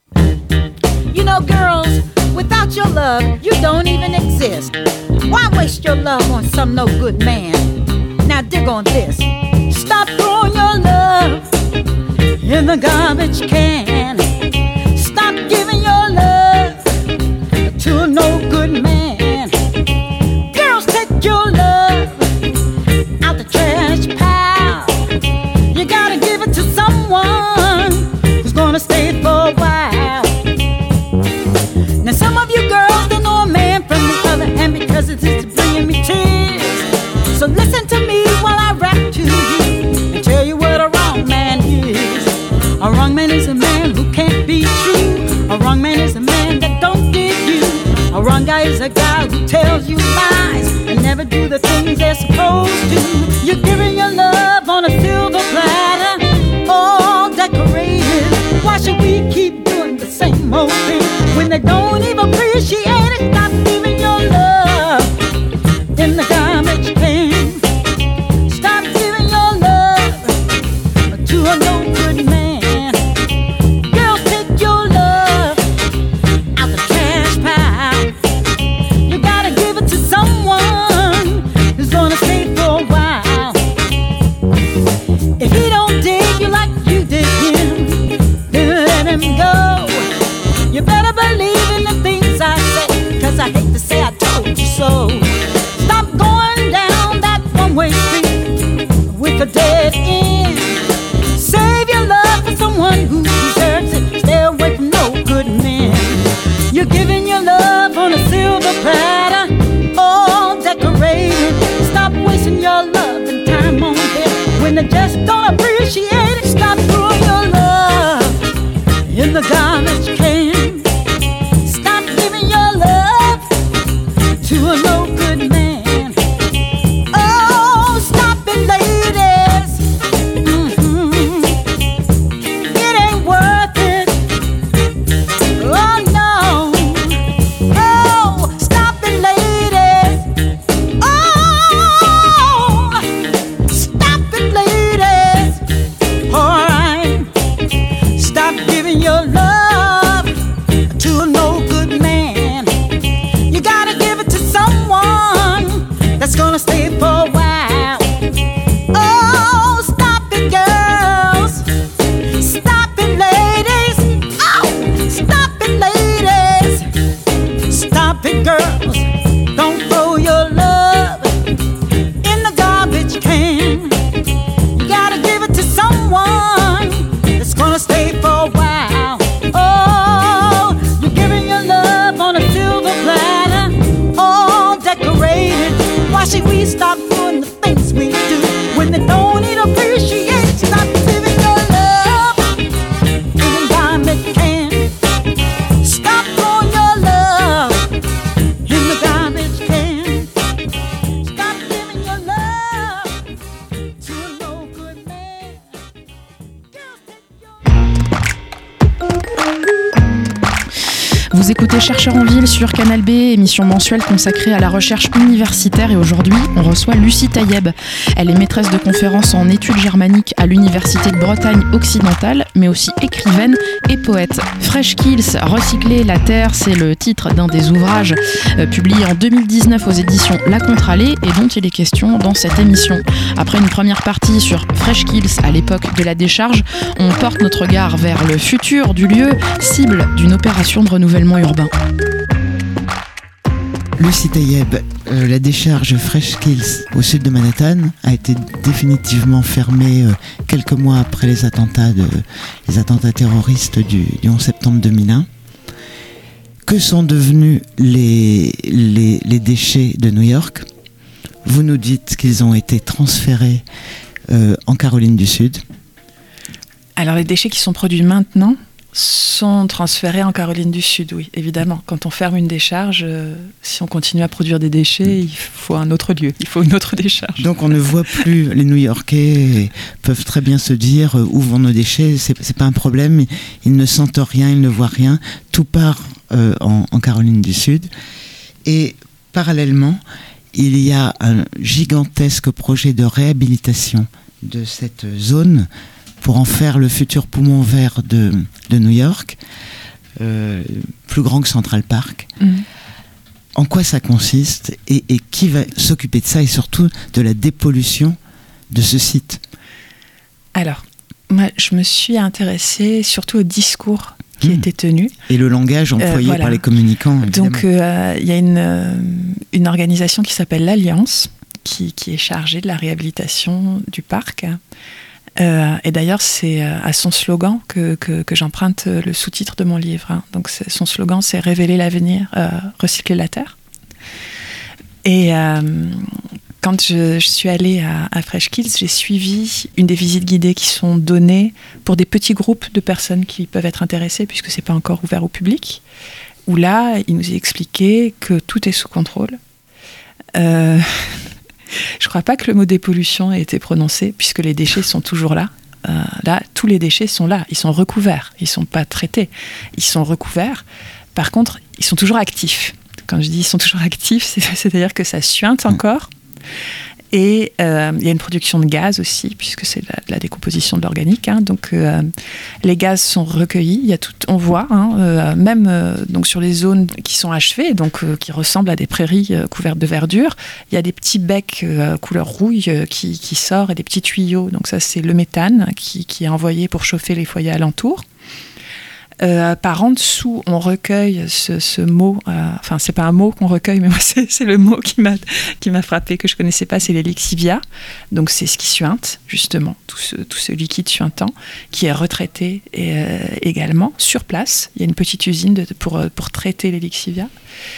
You know, girls, without your love, you don't even exist. Why waste your love on some no good man? Now dig on this. Stop throwing your love in the garbage can. Stop giving your love to a no good man. Girls, take your love out the trash pile. You gotta give it to someone who's gonna stay for a while. Now some of you girls don't know a man from the other, and because it is bringing me tears. So listen to me while I rap to you and tell you what a wrong man is. A wrong man is a man who can't be true. A wrong man is a man that don't dig you. A wrong guy is a guy who tells you lies and never do the things they're supposed to. You're giving your love on a silver platter, all decorated. Why should we keep doing the same old thing when they don't even appreciate it? Stop giving your love in the garbage can. Stop giving your love to a no good man. Girls, take your love out the trash pile. You gotta give it to someone who's gonna stay for a while. If he don't dig you like you did him, then let him go. You better believe in the things I say, 'cause I hate to say I told you so. Stop going down that one-way street with a dead end. Save your love for someone who deserves it. Stay away from no good men. You're giving your love on a silver platter, all decorated. Stop wasting your love and time on them when they just don't appreciate it. Stop throwing your love in the garbage can. Stop giving your love to a no good man. Oh, stop it, ladies. Mm-hmm. It ain't worth it. Oh, no. Oh, stop it, ladies. Oh, stop it, ladies. All right. Stop giving your love Vous écoutez Chercheurs en ville sur Canal B, émission mensuelle consacrée à la recherche universitaire, et aujourd'hui, on reçoit Lucie Taïeb. Elle est maîtresse de conférences en études germaniques à l'Université de Bretagne occidentale, mais aussi écrivaine et poète. Fresh Kills, recycler la terre, c'est le titre d'un des ouvrages euh, publiés en deux mille dix-neuf aux éditions La Contre-Allée et dont il est question dans cette émission. Après une première partie sur Fresh Kills à l'époque de la décharge, on porte notre regard vers le futur du lieu, cible d'une opération de renouvellement urbain. Lucie Taïeb, euh, la décharge Fresh Kills au sud de Manhattan a été définitivement fermée euh, quelques mois après les attentats, de, les attentats terroristes du, du onze septembre deux mille un. Que sont devenus les, les, les déchets de New York ? Vous nous dites qu'ils ont été transférés euh, en Caroline du Sud. Alors les déchets qui sont produits maintenant sont transférés en Caroline du Sud, oui, évidemment. Quand on ferme une décharge, euh, si on continue à produire des déchets, il faut un autre lieu, il faut une autre décharge. Donc on ne voit plus, les New-Yorkais peuvent très bien se dire euh, où vont nos déchets, c'est, c'est pas un problème, ils ne sentent rien, ils ne voient rien, tout part euh, en, en Caroline du Sud. Et parallèlement, il y a un gigantesque projet de réhabilitation de cette zone pour en faire le futur poumon vert de, de New York, euh, plus grand que Central Park. Mmh. En quoi ça consiste et, et qui va s'occuper de ça et surtout de la dépollution de ce site ? Alors, moi, je me suis intéressée surtout au discours qui mmh. était tenu. Et le langage employé euh, voilà. par les communicants. Évidemment. Donc, il euh, y a une, euh, une organisation qui s'appelle l'Alliance, qui, qui est chargée de la réhabilitation du parc. Euh, et d'ailleurs, c'est à son slogan que, que, que j'emprunte le sous-titre de mon livre. Hein. Donc, son slogan, c'est « Révéler l'avenir, euh, recycler la terre ». Et euh, quand je, je suis allée à, à Fresh Kills, j'ai suivi une des visites guidées qui sont données pour des petits groupes de personnes qui peuvent être intéressées, puisque ce n'est pas encore ouvert au public, où là, il nous est expliqué que tout est sous contrôle. Euh... Je ne crois pas que le mot dépollution ait été prononcé, puisque les déchets sont toujours là. Euh, là, tous les déchets sont là. Ils sont recouverts. Ils ne sont pas traités. Ils sont recouverts. Par contre, ils sont toujours actifs. Quand je dis ils sont toujours actifs, c'est, c'est-à-dire que ça suinte encore. Et euh, il y a une production de gaz aussi, puisque c'est la, la décomposition de l'organique. Hein, donc, euh, les gaz sont recueillis. Il y a tout, on voit, hein, euh, même euh, donc sur les zones qui sont achevées, donc euh, qui ressemblent à des prairies euh, couvertes de verdure, il y a des petits becs euh, couleur rouille euh, qui, qui sortent et des petits tuyaux. Donc ça, c'est le méthane qui, qui est envoyé pour chauffer les foyers alentours. Euh, par en dessous, on recueille ce, ce mot, euh, enfin c'est pas un mot qu'on recueille, mais moi c'est, c'est le mot qui m'a, qui m'a frappé, que je connaissais pas, c'est les lexivia. Donc c'est ce qui suinte, justement, tout ce, tout ce liquide suintant, qui est retraité et, euh, également sur place. Il y a une petite usine de, pour, pour traiter les lexivia.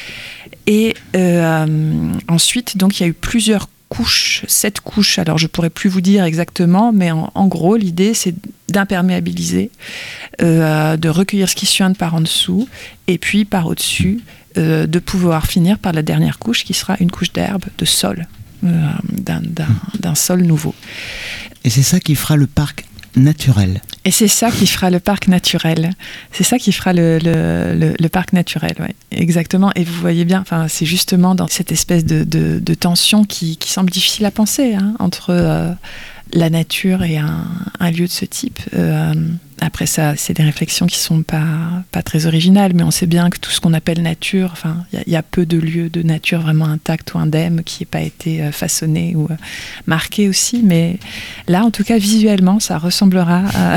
Et euh, ensuite, donc il y a eu plusieurs couches, sept couches, alors je pourrais plus vous dire exactement, mais en, en gros l'idée c'est d'imperméabiliser, euh, de recueillir ce qui suinte par en dessous et puis par au-dessus euh, de pouvoir finir par la dernière couche qui sera une couche d'herbe, de sol, euh, d'un, d'un, d'un sol nouveau. Et c'est ça qui fera le parc naturel. Et c'est ça qui fera le parc naturel. C'est ça qui fera le, le, le, le parc naturel, ouais. Exactement. Et vous voyez bien, enfin, c'est justement dans cette espèce de, de, de tension qui, qui semble difficile à penser, hein, entre euh, la nature et un, un lieu de ce type. Euh, après ça, c'est des réflexions qui sont pas, pas très originales, mais on sait bien que tout ce qu'on appelle nature, enfin, il y, y a peu de lieux de nature vraiment intacts ou indemnes qui n'aient pas été euh, façonnés ou euh, marqués aussi. Mais là, en tout cas, visuellement, ça ressemblera à...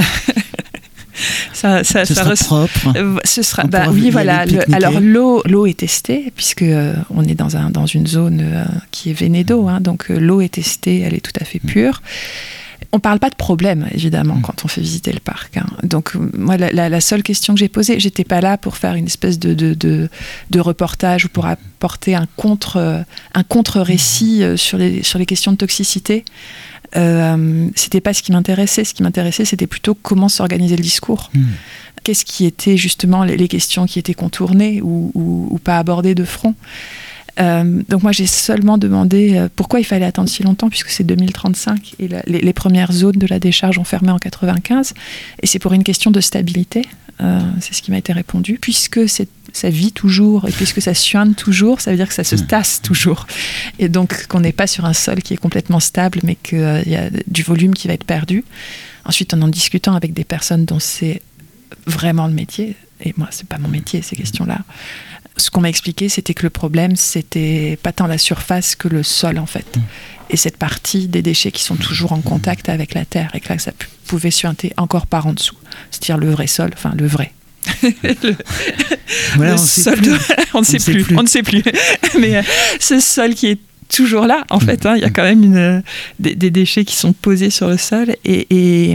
Ça, ça, ce ça sera res... propre. Euh, ce sera, bah, oui, voilà. Le, alors l'eau, l'eau est testée puisque euh, on est dans un dans une zone euh, qui est veinée d'eau, hein, donc euh, l'eau est testée, elle est tout à fait pure. On parle pas de problème, évidemment, mmh. quand on fait visiter le parc. Hein. Donc, moi, la, la, la seule question que j'ai posée, j'étais pas là pour faire une espèce de, de, de, de reportage ou pour apporter un contre, un contre-récit euh, sur les, sur les questions de toxicité. Euh, c'était pas ce qui m'intéressait. Ce qui m'intéressait, c'était plutôt comment s'organiser le discours. Mmh. Qu'est-ce qui étaient justement les, les questions qui étaient contournées ou, ou, ou pas abordées de front. Euh, donc moi j'ai seulement demandé euh, pourquoi il fallait attendre si longtemps, puisque c'est deux mille trente-cinq et la, les, les premières zones de la décharge ont fermé en quatre-vingt-quinze, et c'est pour une question de stabilité. Euh, c'est ce qui m'a été répondu, puisque c'est ça vit toujours. Et puisque ça suinte toujours, ça veut dire que ça se tasse toujours. Et donc qu'on n'est pas sur un sol qui est complètement stable, mais qu'il euh, y a du volume qui va être perdu. Ensuite, en en discutant avec des personnes dont c'est vraiment le métier, et moi, c'est pas mon métier, ces questions-là, ce qu'on m'a expliqué, c'était que le problème, c'était pas tant la surface que le sol, en fait. Et cette partie des déchets qui sont toujours en contact avec la terre, et que là, ça p- pouvait suinter encore par en dessous. C'est-à-dire le vrai sol, enfin le vrai. le, voilà, le on sol, sait de... on ne sait, sait plus, plus, on ne sait plus. Mais euh, ce sol qui est toujours là, en fait, hein, il y a quand même une, euh, des, des déchets qui sont posés sur le sol, et, et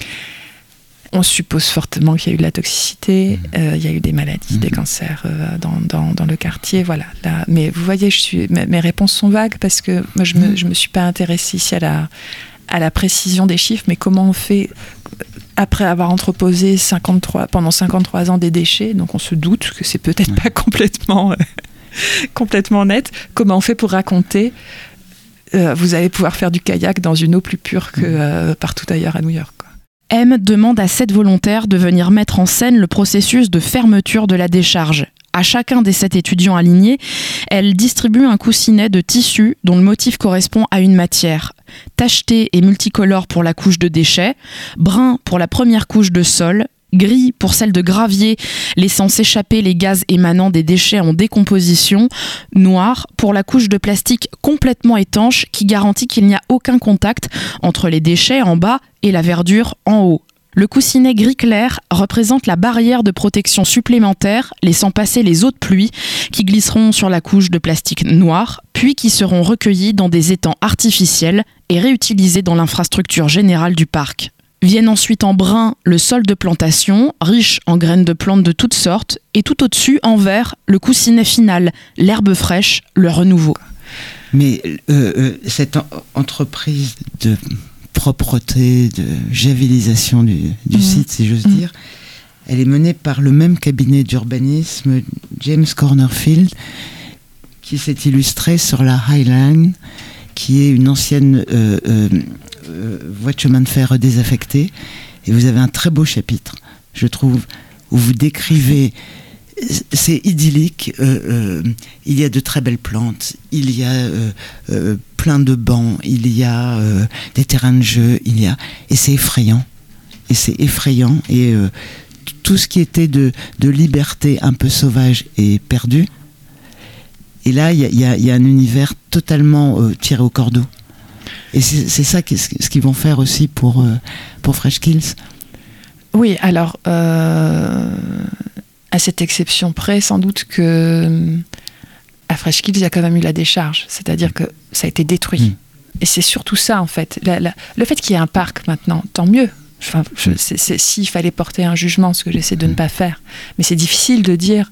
on suppose fortement qu'il y a eu de la toxicité, euh, il y a eu des maladies, mmh. des cancers euh, dans, dans, dans le quartier, voilà. Là, mais vous voyez, je suis, mes, mes réponses sont vagues parce que moi, je me, je me suis pas intéressée ici à la, à la précision des chiffres, mais comment on fait après avoir entreposé cinquante-trois, pendant cinquante-trois ans des déchets, donc on se doute que c'est peut-être mmh. pas complètement, euh, complètement net, comment on fait pour raconter euh, vous allez pouvoir faire du kayak dans une eau plus pure que euh, partout ailleurs à New York, quoi. M demande à sept volontaires de venir mettre en scène le processus de fermeture de la décharge. À chacun des sept étudiants alignés, elle distribue un coussinet de tissu dont le motif correspond à une matière. Tacheté et multicolore pour la couche de déchets, brun pour la première couche de sol, gris pour celle de gravier, laissant s'échapper les gaz émanant des déchets en décomposition, noir pour la couche de plastique complètement étanche qui garantit qu'il n'y a aucun contact entre les déchets en bas et la verdure en haut. Le coussinet gris clair représente la barrière de protection supplémentaire, laissant passer les eaux de pluie qui glisseront sur la couche de plastique noir, puis qui seront recueillies dans des étangs artificiels et réutilisés dans l'infrastructure générale du parc. Viennent ensuite en brun le sol de plantation, riche en graines de plantes de toutes sortes, et tout au-dessus, en vert, le coussinet final, l'herbe fraîche, le renouveau. Mais euh, euh, cette en- entreprise de propreté, de javelisation du, du mmh. site, si j'ose mmh. dire, elle est menée par le même cabinet d'urbanisme, James Cornerfield, qui s'est illustré sur la High Line, qui est une ancienne euh, euh, euh, voie de chemin de fer désaffectée. Et vous avez un très beau chapitre, je trouve, où vous décrivez, c'est idyllique, euh, euh, il y a de très belles plantes, il y a euh, euh, plein de bancs, il y a euh, des terrains de jeu, il y a, et c'est effrayant. Et c'est effrayant, et euh, tout ce qui était de, de liberté un peu sauvage est perdu. Et là, il y, y, y a un univers totalement euh, tiré au cordeau. Et c'est, c'est ça ce, ce qu'ils vont faire aussi pour, euh, pour Fresh Kills. Oui, alors, euh, à cette exception près, sans doute que à Fresh Kills, il y a quand même eu la décharge. C'est-à-dire que ça a été détruit. Mmh. Et c'est surtout ça, en fait. La, la, le fait qu'il y ait un parc maintenant, tant mieux. Enfin, je, c'est, c'est, s'il fallait porter un jugement, ce que j'essaie de ne pas faire. Mais c'est difficile de dire...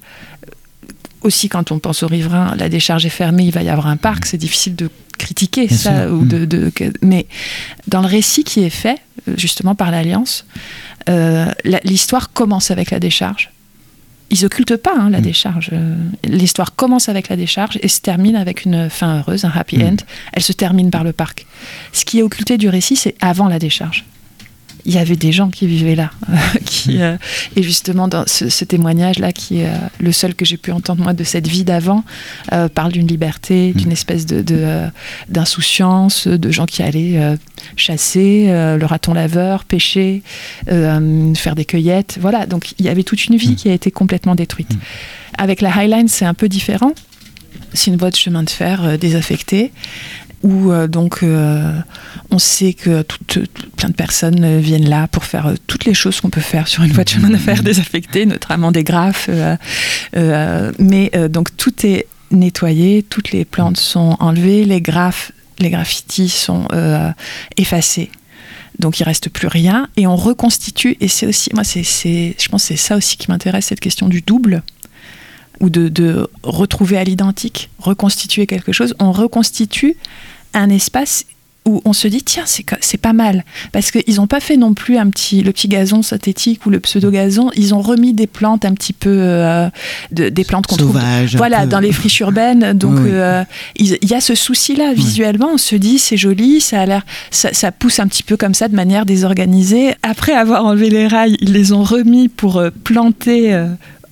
Aussi, quand on pense aux riverains, la décharge est fermée, il va y avoir un parc, c'est difficile de critiquer Bien ça. Ou de, de, de, mais dans le récit qui est fait, justement par l'Alliance, euh, la, l'histoire commence avec la décharge. Ils occultent pas hein, la mmh. décharge. L'histoire commence avec la décharge et se termine avec une fin heureuse, un happy mmh. end. Elle se termine par le parc. Ce qui est occulté du récit, c'est avant la décharge. Il y avait des gens qui vivaient là. Euh, qui, euh, et justement, dans ce, ce témoignage-là, qui est euh, le seul que j'ai pu entendre, moi, de cette vie d'avant, euh, parle d'une liberté, d'une espèce de, de, euh, d'insouciance, de gens qui allaient euh, chasser, euh, le raton laveur, pêcher, euh, faire des cueillettes. Voilà, donc il y avait toute une vie qui a été complètement détruite. Avec la High Line, c'est un peu différent. C'est une voie de chemin de fer euh, désaffectée. Où euh, donc euh, on sait que tout, tout, plein de personnes euh, viennent là pour faire euh, toutes les choses qu'on peut faire sur une voie de chemin de fer désaffectée, notamment des graphes. Euh, euh, mais euh, donc tout est nettoyé, toutes les plantes sont enlevées, les graphes, les graffitis sont euh, effacés. Donc il reste plus rien et on reconstitue. Et c'est aussi, moi c'est, c'est, je pense que c'est ça aussi qui m'intéresse, cette question du double. Ou de, de retrouver à l'identique, reconstituer quelque chose. On reconstitue un espace où on se dit, tiens, c'est, c'est pas mal. Parce qu'ils n'ont pas fait non plus un petit, le petit gazon synthétique ou le pseudo-gazon. Ils ont remis des plantes un petit peu... Euh, de, des plantes qu'on Sauvage, trouve voilà, peu. Dans les friches urbaines. Donc, il oui. euh, y a ce souci-là. Visuellement, oui. on se dit, c'est joli, ça a l'air... Ça, ça pousse un petit peu comme ça, de manière désorganisée. Après avoir enlevé les rails, ils les ont remis pour euh, planter... Euh,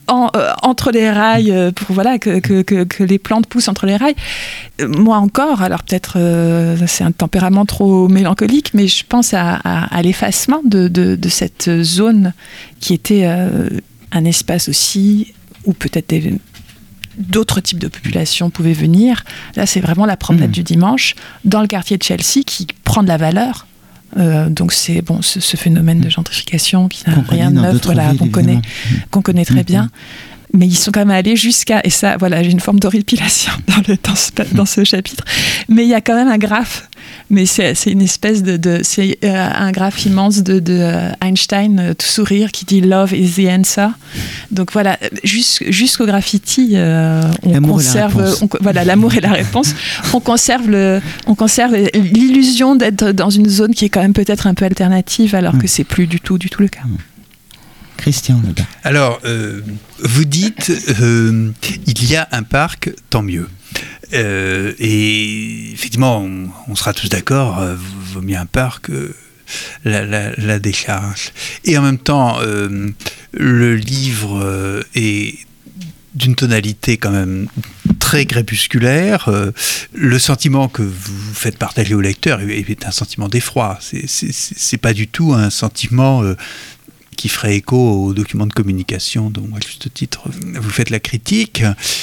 en, euh, entre les rails, euh, pour voilà, que, que, que, que les plantes poussent entre les rails. Euh, moi encore, alors peut-être euh, c'est un tempérament trop mélancolique, mais je pense à, à, à l'effacement de, de, de cette zone qui était euh, un espace aussi où peut-être des, d'autres types de populations pouvaient venir. Là, c'est vraiment la promenade mmh. du dimanche dans le quartier de Chelsea qui prend de la valeur. Euh, donc c'est bon ce, ce phénomène de gentrification qui n'a qu'on rien de neuf, voilà, villes, qu'on connaît, qu'on connaît très mmh. bien. Mais ils sont quand même allés jusqu'à, et ça, voilà, j'ai une forme d'horripilation dans, le, dans, ce, dans ce chapitre, mais il y a quand même un graphe, mais c'est, c'est une espèce de, de c'est euh, un graphe immense de, de euh, Einstein, euh, tout sourire, qui dit « Love is the answer ». Donc voilà, jusqu', jusqu'au graffiti, euh, on l'amour conserve, on, voilà, l'amour est la réponse, on conserve, le, on conserve l'illusion d'être dans une zone qui est quand même peut-être un peu alternative, alors mmh. que c'est plus du tout, du tout le cas. Mmh. Christian. Alors, euh, vous dites, euh, il y a un parc, tant mieux. Euh, et effectivement, on, on sera tous d'accord, euh, vaut mieux un parc, euh, la, la, la décharge. Et en même temps, euh, le livre euh, est d'une tonalité quand même très crépusculaire. Euh, le sentiment que vous faites partager au lecteur est, est un sentiment d'effroi. C'est, c'est, c'est pas du tout un sentiment... Euh, qui ferait écho aux documents de communication dont, à juste titre, vous faites la critique.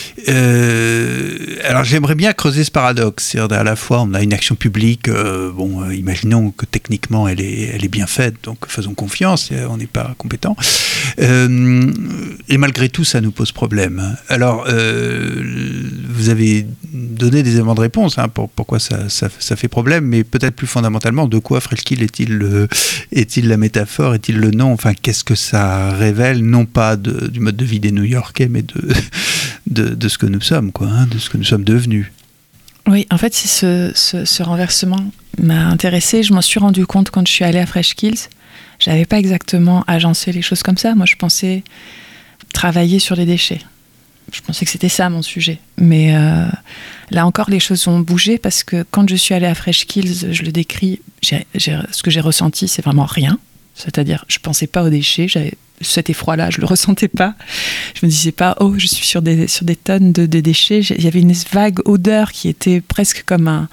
Euh, alors, j'aimerais bien creuser ce paradoxe. C'est-à-dire, à la fois, on a une action publique, euh, bon, euh, imaginons que techniquement, elle est, elle est bien faite, donc faisons confiance, on n'est pas compétent. Euh, et malgré tout, ça nous pose problème. Alors, euh, vous avez donné des éléments de réponse, hein, pour pourquoi ça, ça, ça fait problème, mais peut-être plus fondamentalement, de quoi Freshkill est-il, le, est-il la métaphore, est-il le nom, enfin, qu'est-ce que ça révèle, non pas de, du mode de vie des New-Yorkais, mais de, de, de ce que nous sommes, quoi, hein, de ce que nous sommes devenus. Oui, en fait, c'est ce, ce, ce renversement m'a intéressée. Je m'en suis rendu compte quand je suis allée à Freshkills. Je n'avais pas exactement agencé les choses comme ça. Moi, je pensais travailler sur les déchets. Je pensais que c'était ça, mon sujet. Mais euh, là encore, les choses ont bougé parce que quand je suis allée à Freshkills, je le décris, j'ai, j'ai, ce que j'ai ressenti, c'est vraiment rien. C'est-à-dire, je ne pensais pas aux déchets, j'avais cet effroi-là, je ne le ressentais pas. Je ne me disais pas, oh, je suis sur des, sur des tonnes de, de déchets. Il y avait une vague odeur qui était presque comme un...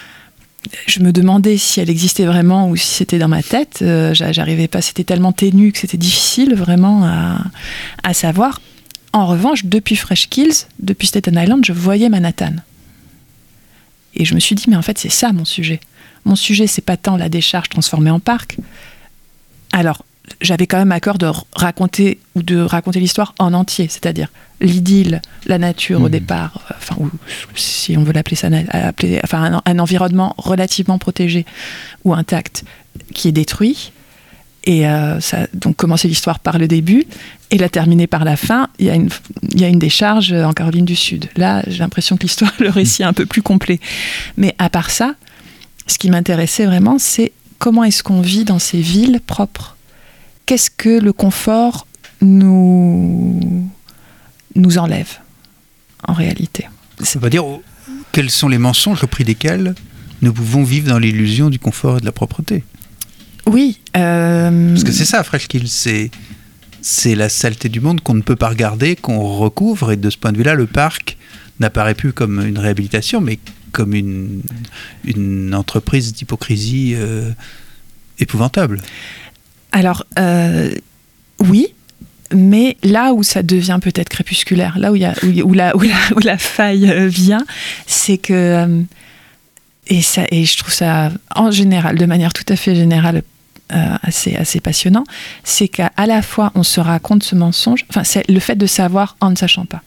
Je me demandais si elle existait vraiment ou si c'était dans ma tête. Euh, j'arrivais pas, c'était tellement ténu que c'était difficile vraiment à, à savoir. En revanche, depuis Freshkills, depuis Staten Island, je voyais Manhattan. Et je me suis dit, mais en fait, c'est ça mon sujet. Mon sujet, c'est pas tant la décharge transformée en parc. Alors, j'avais quand même à cœur de raconter ou de raconter l'histoire en entier, c'est-à-dire l'idylle, la nature mmh. au départ, enfin, ou si on veut l'appeler ça, appeler, enfin, un, un environnement relativement protégé ou intact qui est détruit. Et euh, ça, donc commencer l'histoire par le début et la terminer par la fin. Il y a une, il y a une décharge en Caroline du Sud. Là, j'ai l'impression que l'histoire, le récit est un peu plus complet. Mais à part ça, ce qui m'intéressait vraiment, c'est comment est-ce qu'on vit dans ces villes propres ? Qu'est-ce que le confort nous, nous enlève, en réalité ? Ça veut dire, quels sont les mensonges au prix desquels nous pouvons vivre dans l'illusion du confort et de la propreté ? Oui. Euh... Parce que c'est ça, Freshkill, c'est, c'est la saleté du monde qu'on ne peut pas regarder, qu'on recouvre, et de ce point de vue-là, le parc n'apparaît plus comme une réhabilitation, mais comme une, une entreprise d'hypocrisie euh, épouvantable. Alors, euh, oui, mais là où ça devient peut-être crépusculaire, là où, y a, où, où, la, où, la, où la faille euh, vient, c'est que, euh, et, ça, et je trouve ça en général, de manière tout à fait générale, euh, assez, assez passionnant, c'est qu'à à la fois on se raconte ce mensonge, enfin c'est le fait de savoir en ne sachant pas.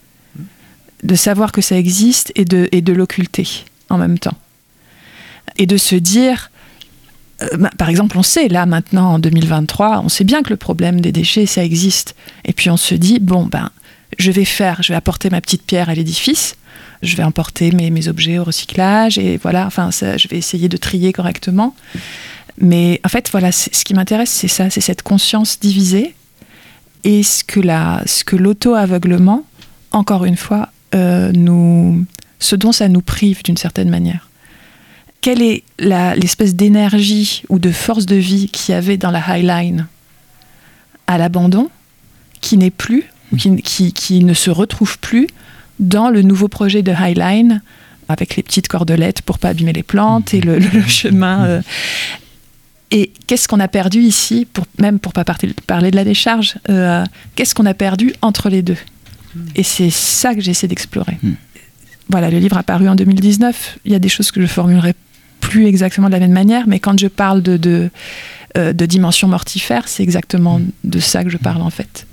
De savoir que ça existe et de, et de l'occulter en même temps. Et de se dire, euh, bah, par exemple, on sait, là, maintenant, en deux mille vingt-trois, on sait bien que le problème des déchets, ça existe. Et puis on se dit, bon, ben, je vais faire, je vais apporter ma petite pierre à l'édifice, je vais emporter mes, mes objets au recyclage, et voilà, enfin, ça, je vais essayer de trier correctement. Mais en fait, voilà, ce qui m'intéresse, c'est ça, c'est cette conscience divisée, et ce que, la, ce que l'auto-aveuglement, encore une fois, Euh, nous, ce dont ça nous prive d'une certaine manière. Quelle est la, l'espèce d'énergie ou de force de vie qu'il y avait dans la High Line à l'abandon, qui n'est plus ou qui, qui, qui ne se retrouvent plus dans le nouveau projet de Highline, avec les petites cordelettes pour pas abîmer les plantes et le, le, le chemin. Euh. Et qu'est-ce qu'on a perdu ici, pour, même pour pas parler de la décharge, euh, qu'est-ce qu'on a perdu entre les deux? Et c'est ça que j'essaie d'explorer. Mm. Voilà, le livre a paru en deux mille dix-neuf. Il y a des choses que je formulerai plus exactement de la même manière, mais quand je parle de, de, euh, de dimension mortifère, c'est exactement de ça que je parle en fait.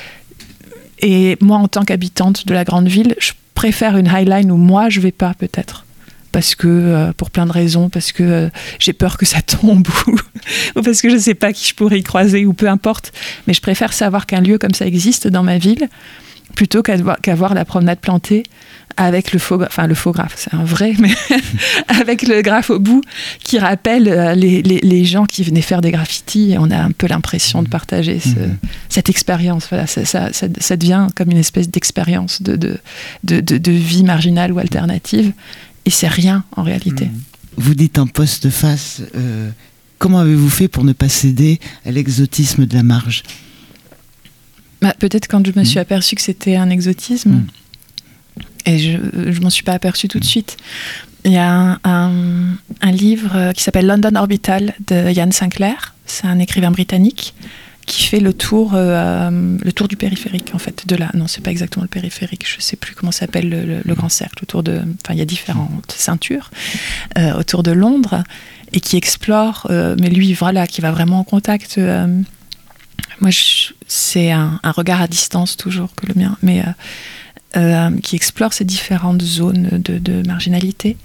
Et moi, en tant qu'habitante de la grande ville, je préfère une Highline où moi je vais pas peut-être, parce que euh, pour plein de raisons, parce que euh, j'ai peur que ça tombe ou, ou parce que je sais pas qui je pourrais y croiser ou peu importe, mais je préfère savoir qu'un lieu comme ça existe dans ma ville plutôt qu'avoir, qu'avoir la promenade plantée avec le faux, enfin le faux graphe, c'est un vrai, mais avec le graphe au bout qui rappelle euh, les, les, les gens qui venaient faire des graffitis, et on a un peu l'impression de partager ce, mmh. cette expérience. Voilà, ça, ça, ça, ça devient comme une espèce d'expérience de, de, de, de, de vie marginale ou alternative, et c'est rien en réalité. Mmh. Vous dites en postface, euh, comment avez-vous fait pour ne pas céder à l'exotisme de la marge? Bah, peut-être quand je me mmh. suis aperçue que c'était un exotisme. Mmh. Et je ne m'en suis pas aperçue tout de suite. Il y a un, un, un livre qui s'appelle London Orbital de Ian Sinclair. C'est un écrivain britannique qui fait le tour, euh, le tour du périphérique, en fait. De la, non, c'est pas exactement le périphérique. Je ne sais plus comment s'appelle le, le, le grand cercle. Autour de, enfin, il y a différentes ceintures euh, autour de Londres et qui explore. Euh, mais lui, voilà, qui va vraiment en contact. Euh, moi, je, c'est un, un regard à distance toujours que le mien. Mais euh, Euh, qui explore ces différentes zones de, de marginalité.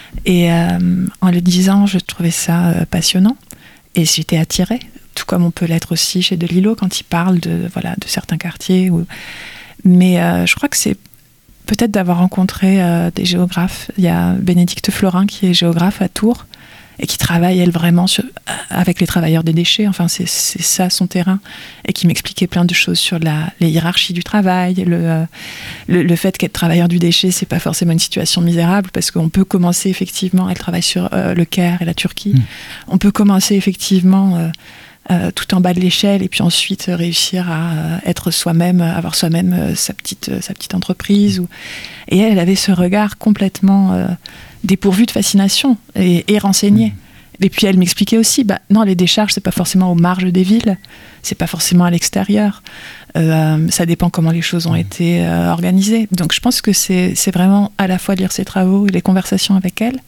Et euh, en le disant, je trouvais ça euh, passionnant. Et j'étais attirée, tout comme on peut l'être aussi chez Delillo quand il parle de, voilà, de certains quartiers. Où... Mais euh, je crois que c'est peut-être d'avoir rencontré euh, des géographes. Il y a Bénédicte Florin qui est géographe à Tours et qui travaille, elle, vraiment sur, avec les travailleurs des déchets. Enfin, c'est, c'est ça son terrain. Et qui m'expliquait plein de choses sur la, les hiérarchies du travail, le, euh, le, le fait qu'être travailleur du déchet, c'est pas forcément une situation misérable, parce qu'on peut commencer, effectivement, elle travaille sur euh, le Caire et la Turquie, mmh. on peut commencer, effectivement, euh, euh, tout en bas de l'échelle, et puis ensuite euh, réussir à euh, être soi-même, avoir soi-même euh, sa, petite, euh, sa petite entreprise. Ou... Et elle, elle avait ce regard complètement... Euh, dépourvu de fascination et, et renseigné. Mmh. Et puis elle m'expliquait aussi, bah non, les décharges, c'est pas forcément aux marges des villes, c'est pas forcément à l'extérieur. Euh, ça dépend comment les choses ont mmh. été euh, organisées. Donc je pense que c'est, c'est vraiment à la fois lire ses travaux et les conversations avec elle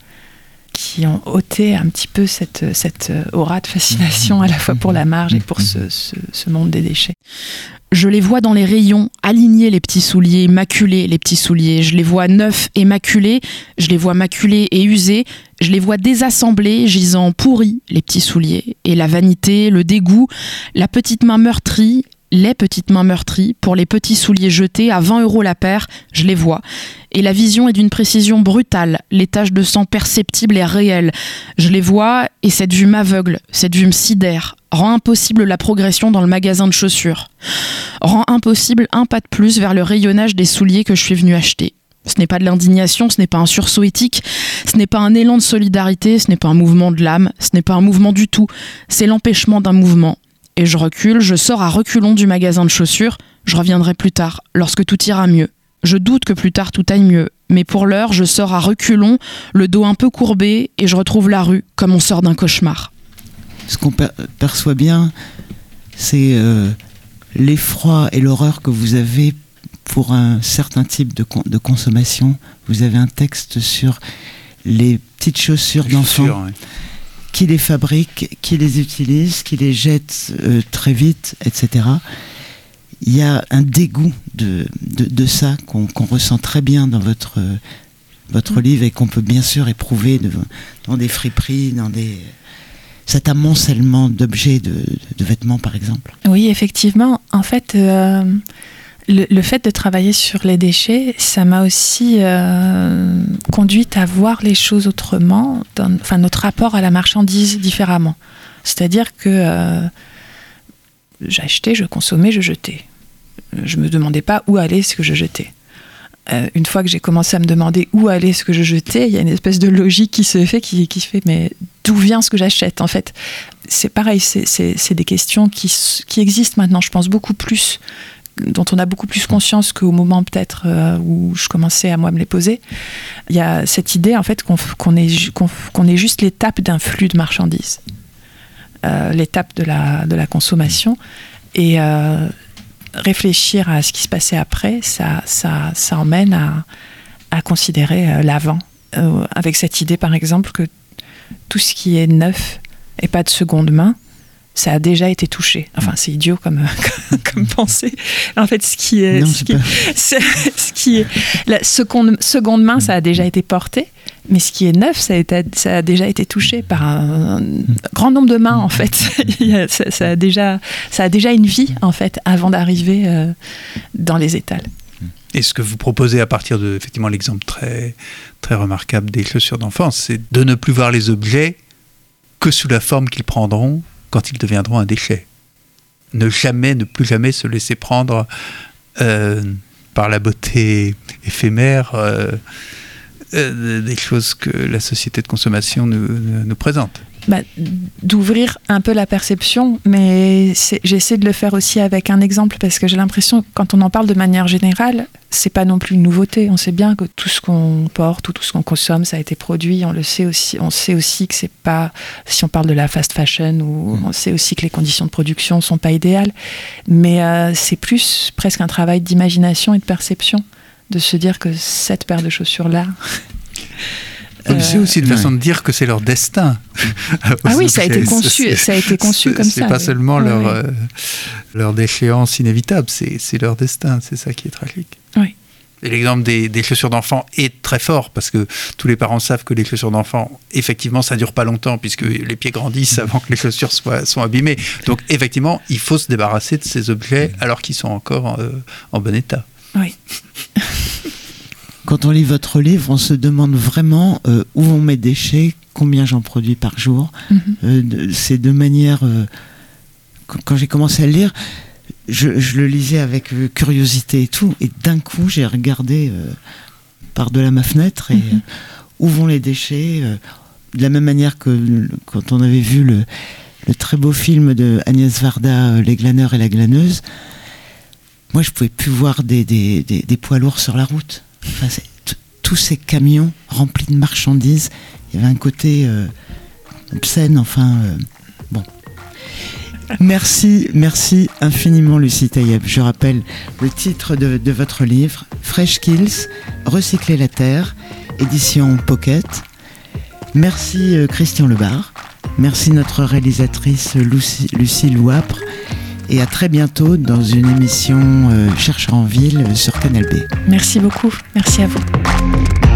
qui ont ôté un petit peu cette, cette aura de fascination à la fois pour la marge et pour ce, ce, ce monde des déchets. Je les vois dans les rayons, alignés les petits souliers, maculés les petits souliers. Je les vois neufs et maculés, je les vois maculés et usés. Je les vois désassemblés, gisant pourris les petits souliers. Et la vanité, le dégoût, la petite main meurtrie, les petites mains meurtries pour les petits souliers jetés à vingt euros la paire, je les vois. Et la vision est d'une précision brutale, les taches de sang perceptibles et réelles. Je les vois et cette vue m'aveugle, cette vue me sidère, rend impossible la progression dans le magasin de chaussures. Rend impossible un pas de plus vers le rayonnage des souliers que je suis venu acheter. Ce n'est pas de l'indignation, ce n'est pas un sursaut éthique, ce n'est pas un élan de solidarité, ce n'est pas un mouvement de l'âme, ce n'est pas un mouvement du tout, c'est l'empêchement d'un mouvement. Et je recule, je sors à reculons du magasin de chaussures, je reviendrai plus tard, lorsque tout ira mieux. Je doute que plus tard tout aille mieux, mais pour l'heure, je sors à reculons, le dos un peu courbé, et je retrouve la rue comme on sort d'un cauchemar. Ce qu'on per- perçoit bien, c'est euh, l'effroi et l'horreur que vous avez pour un certain type de, con- de consommation. Vous avez un texte sur les petites chaussures les d'enfants. Chaussures, ouais. Qui les fabrique, qui les utilise, qui les jette euh, très vite, et cetera. Il y a un dégoût de, de, de ça qu'on, qu'on ressent très bien dans votre, euh, votre mmh. livre et qu'on peut bien sûr éprouver de, dans des friperies, dans des... cet amoncellement d'objets, de, de vêtements par exemple. Oui, effectivement. En fait, euh, le, le fait de travailler sur les déchets, ça m'a aussi euh, conduite à voir les choses autrement, dans, enfin notre rapport à la marchandise différemment. C'est-à-dire que euh, j'achetais, je consommais, je jetais. Je ne me demandais pas où allait ce que je jetais. Euh, une fois que j'ai commencé à me demander où allait ce que je jetais, il y a une espèce de logique qui se fait, qui, qui fait, mais d'où vient ce que j'achète en fait? C'est pareil, c'est, c'est, c'est des questions qui, qui existent maintenant, je pense, beaucoup plus dont on a beaucoup plus conscience qu'au moment peut-être euh, où je commençais à moi me les poser. Il y a cette idée en fait qu'on, qu'on, est, qu'on, qu'on est juste l'étape d'un flux de marchandises, euh, l'étape de la, de la consommation, et euh, réfléchir à ce qui se passait après, ça, ça, ça emmène à, à considérer euh, l'avant, euh, avec cette idée par exemple que tout ce qui est neuf et pas de seconde main, ça a déjà été touché. Enfin, c'est idiot comme, comme, comme pensée. En fait, ce qui est, non, ce qui est, ce, ce qui est la seconde, seconde main, ça a déjà été porté, mais ce qui est neuf, ça a, été, ça a déjà été touché par un, un grand nombre de mains, en fait. ça, ça, a déjà, ça a déjà une vie, en fait, avant d'arriver euh, dans les étals. Et ce que vous proposez à partir de, effectivement, l'exemple très, très remarquable des chaussures d'enfance, c'est de ne plus voir les objets que sous la forme qu'ils prendront quand ils deviendront un déchet. Ne jamais, ne plus jamais se laisser prendre euh, par la beauté éphémère euh, euh, des choses que la société de consommation nous, nous présente. Bah, d'ouvrir un peu la perception, mais c'est, j'essaie de le faire aussi avec un exemple, parce que j'ai l'impression que quand on en parle de manière générale, c'est pas non plus une nouveauté. On sait bien que tout ce qu'on porte ou tout ce qu'on consomme, ça a été produit. On le sait aussi. On sait aussi que c'est pas, si on parle de la fast fashion, ou mmh. on sait aussi que les conditions de production sont pas idéales. Mais euh, c'est plus presque un travail d'imagination et de perception, de se dire que cette paire de chaussures là. Euh, c'est aussi une façon ouais. de dire que c'est leur destin. Ah oui, ça a été conçu, c'est, ça a été conçu comme c'est ça. C'est pas oui. seulement oui, leur, oui. Euh, leur déchéance inévitable, c'est, c'est leur destin, c'est ça qui est tragique. Oui. Et l'exemple des, des chaussures d'enfants est très fort, parce que tous les parents savent que les chaussures d'enfants, effectivement, ça dure pas longtemps, puisque les pieds grandissent avant que les chaussures soient, soient abîmées. Donc, effectivement, il faut se débarrasser de ces objets alors qu'ils sont encore en, euh, en bon état. Oui. Quand on lit votre livre, on se demande vraiment euh, où vont mes déchets, combien j'en produis par jour. Mm-hmm. Euh, de, c'est de manière... Euh, quand j'ai commencé à le lire, je, je le lisais avec euh, curiosité et tout, et d'un coup, j'ai regardé euh, par-delà ma fenêtre, et mm-hmm. euh, où vont les déchets, euh, de la même manière que euh, quand on avait vu le, le très beau film de Agnès Varda, euh, Les glaneurs et la glaneuse, moi, je pouvais plus voir des, des, des, des poids lourds sur la route. Enfin, c'est t- tous ces camions remplis de marchandises, il y avait un côté euh, obscène, enfin euh, bon. Merci, merci infiniment Lucie Taïeb. Je rappelle le titre de, de votre livre, Fresh Kills, Recycler la Terre, édition Pocket. Merci euh, Christian Lebar, merci notre réalisatrice Lucie, Lucie Louapre, et à très bientôt dans une émission euh, Chercheurs en ville sur Canal B. Merci beaucoup. Merci à vous.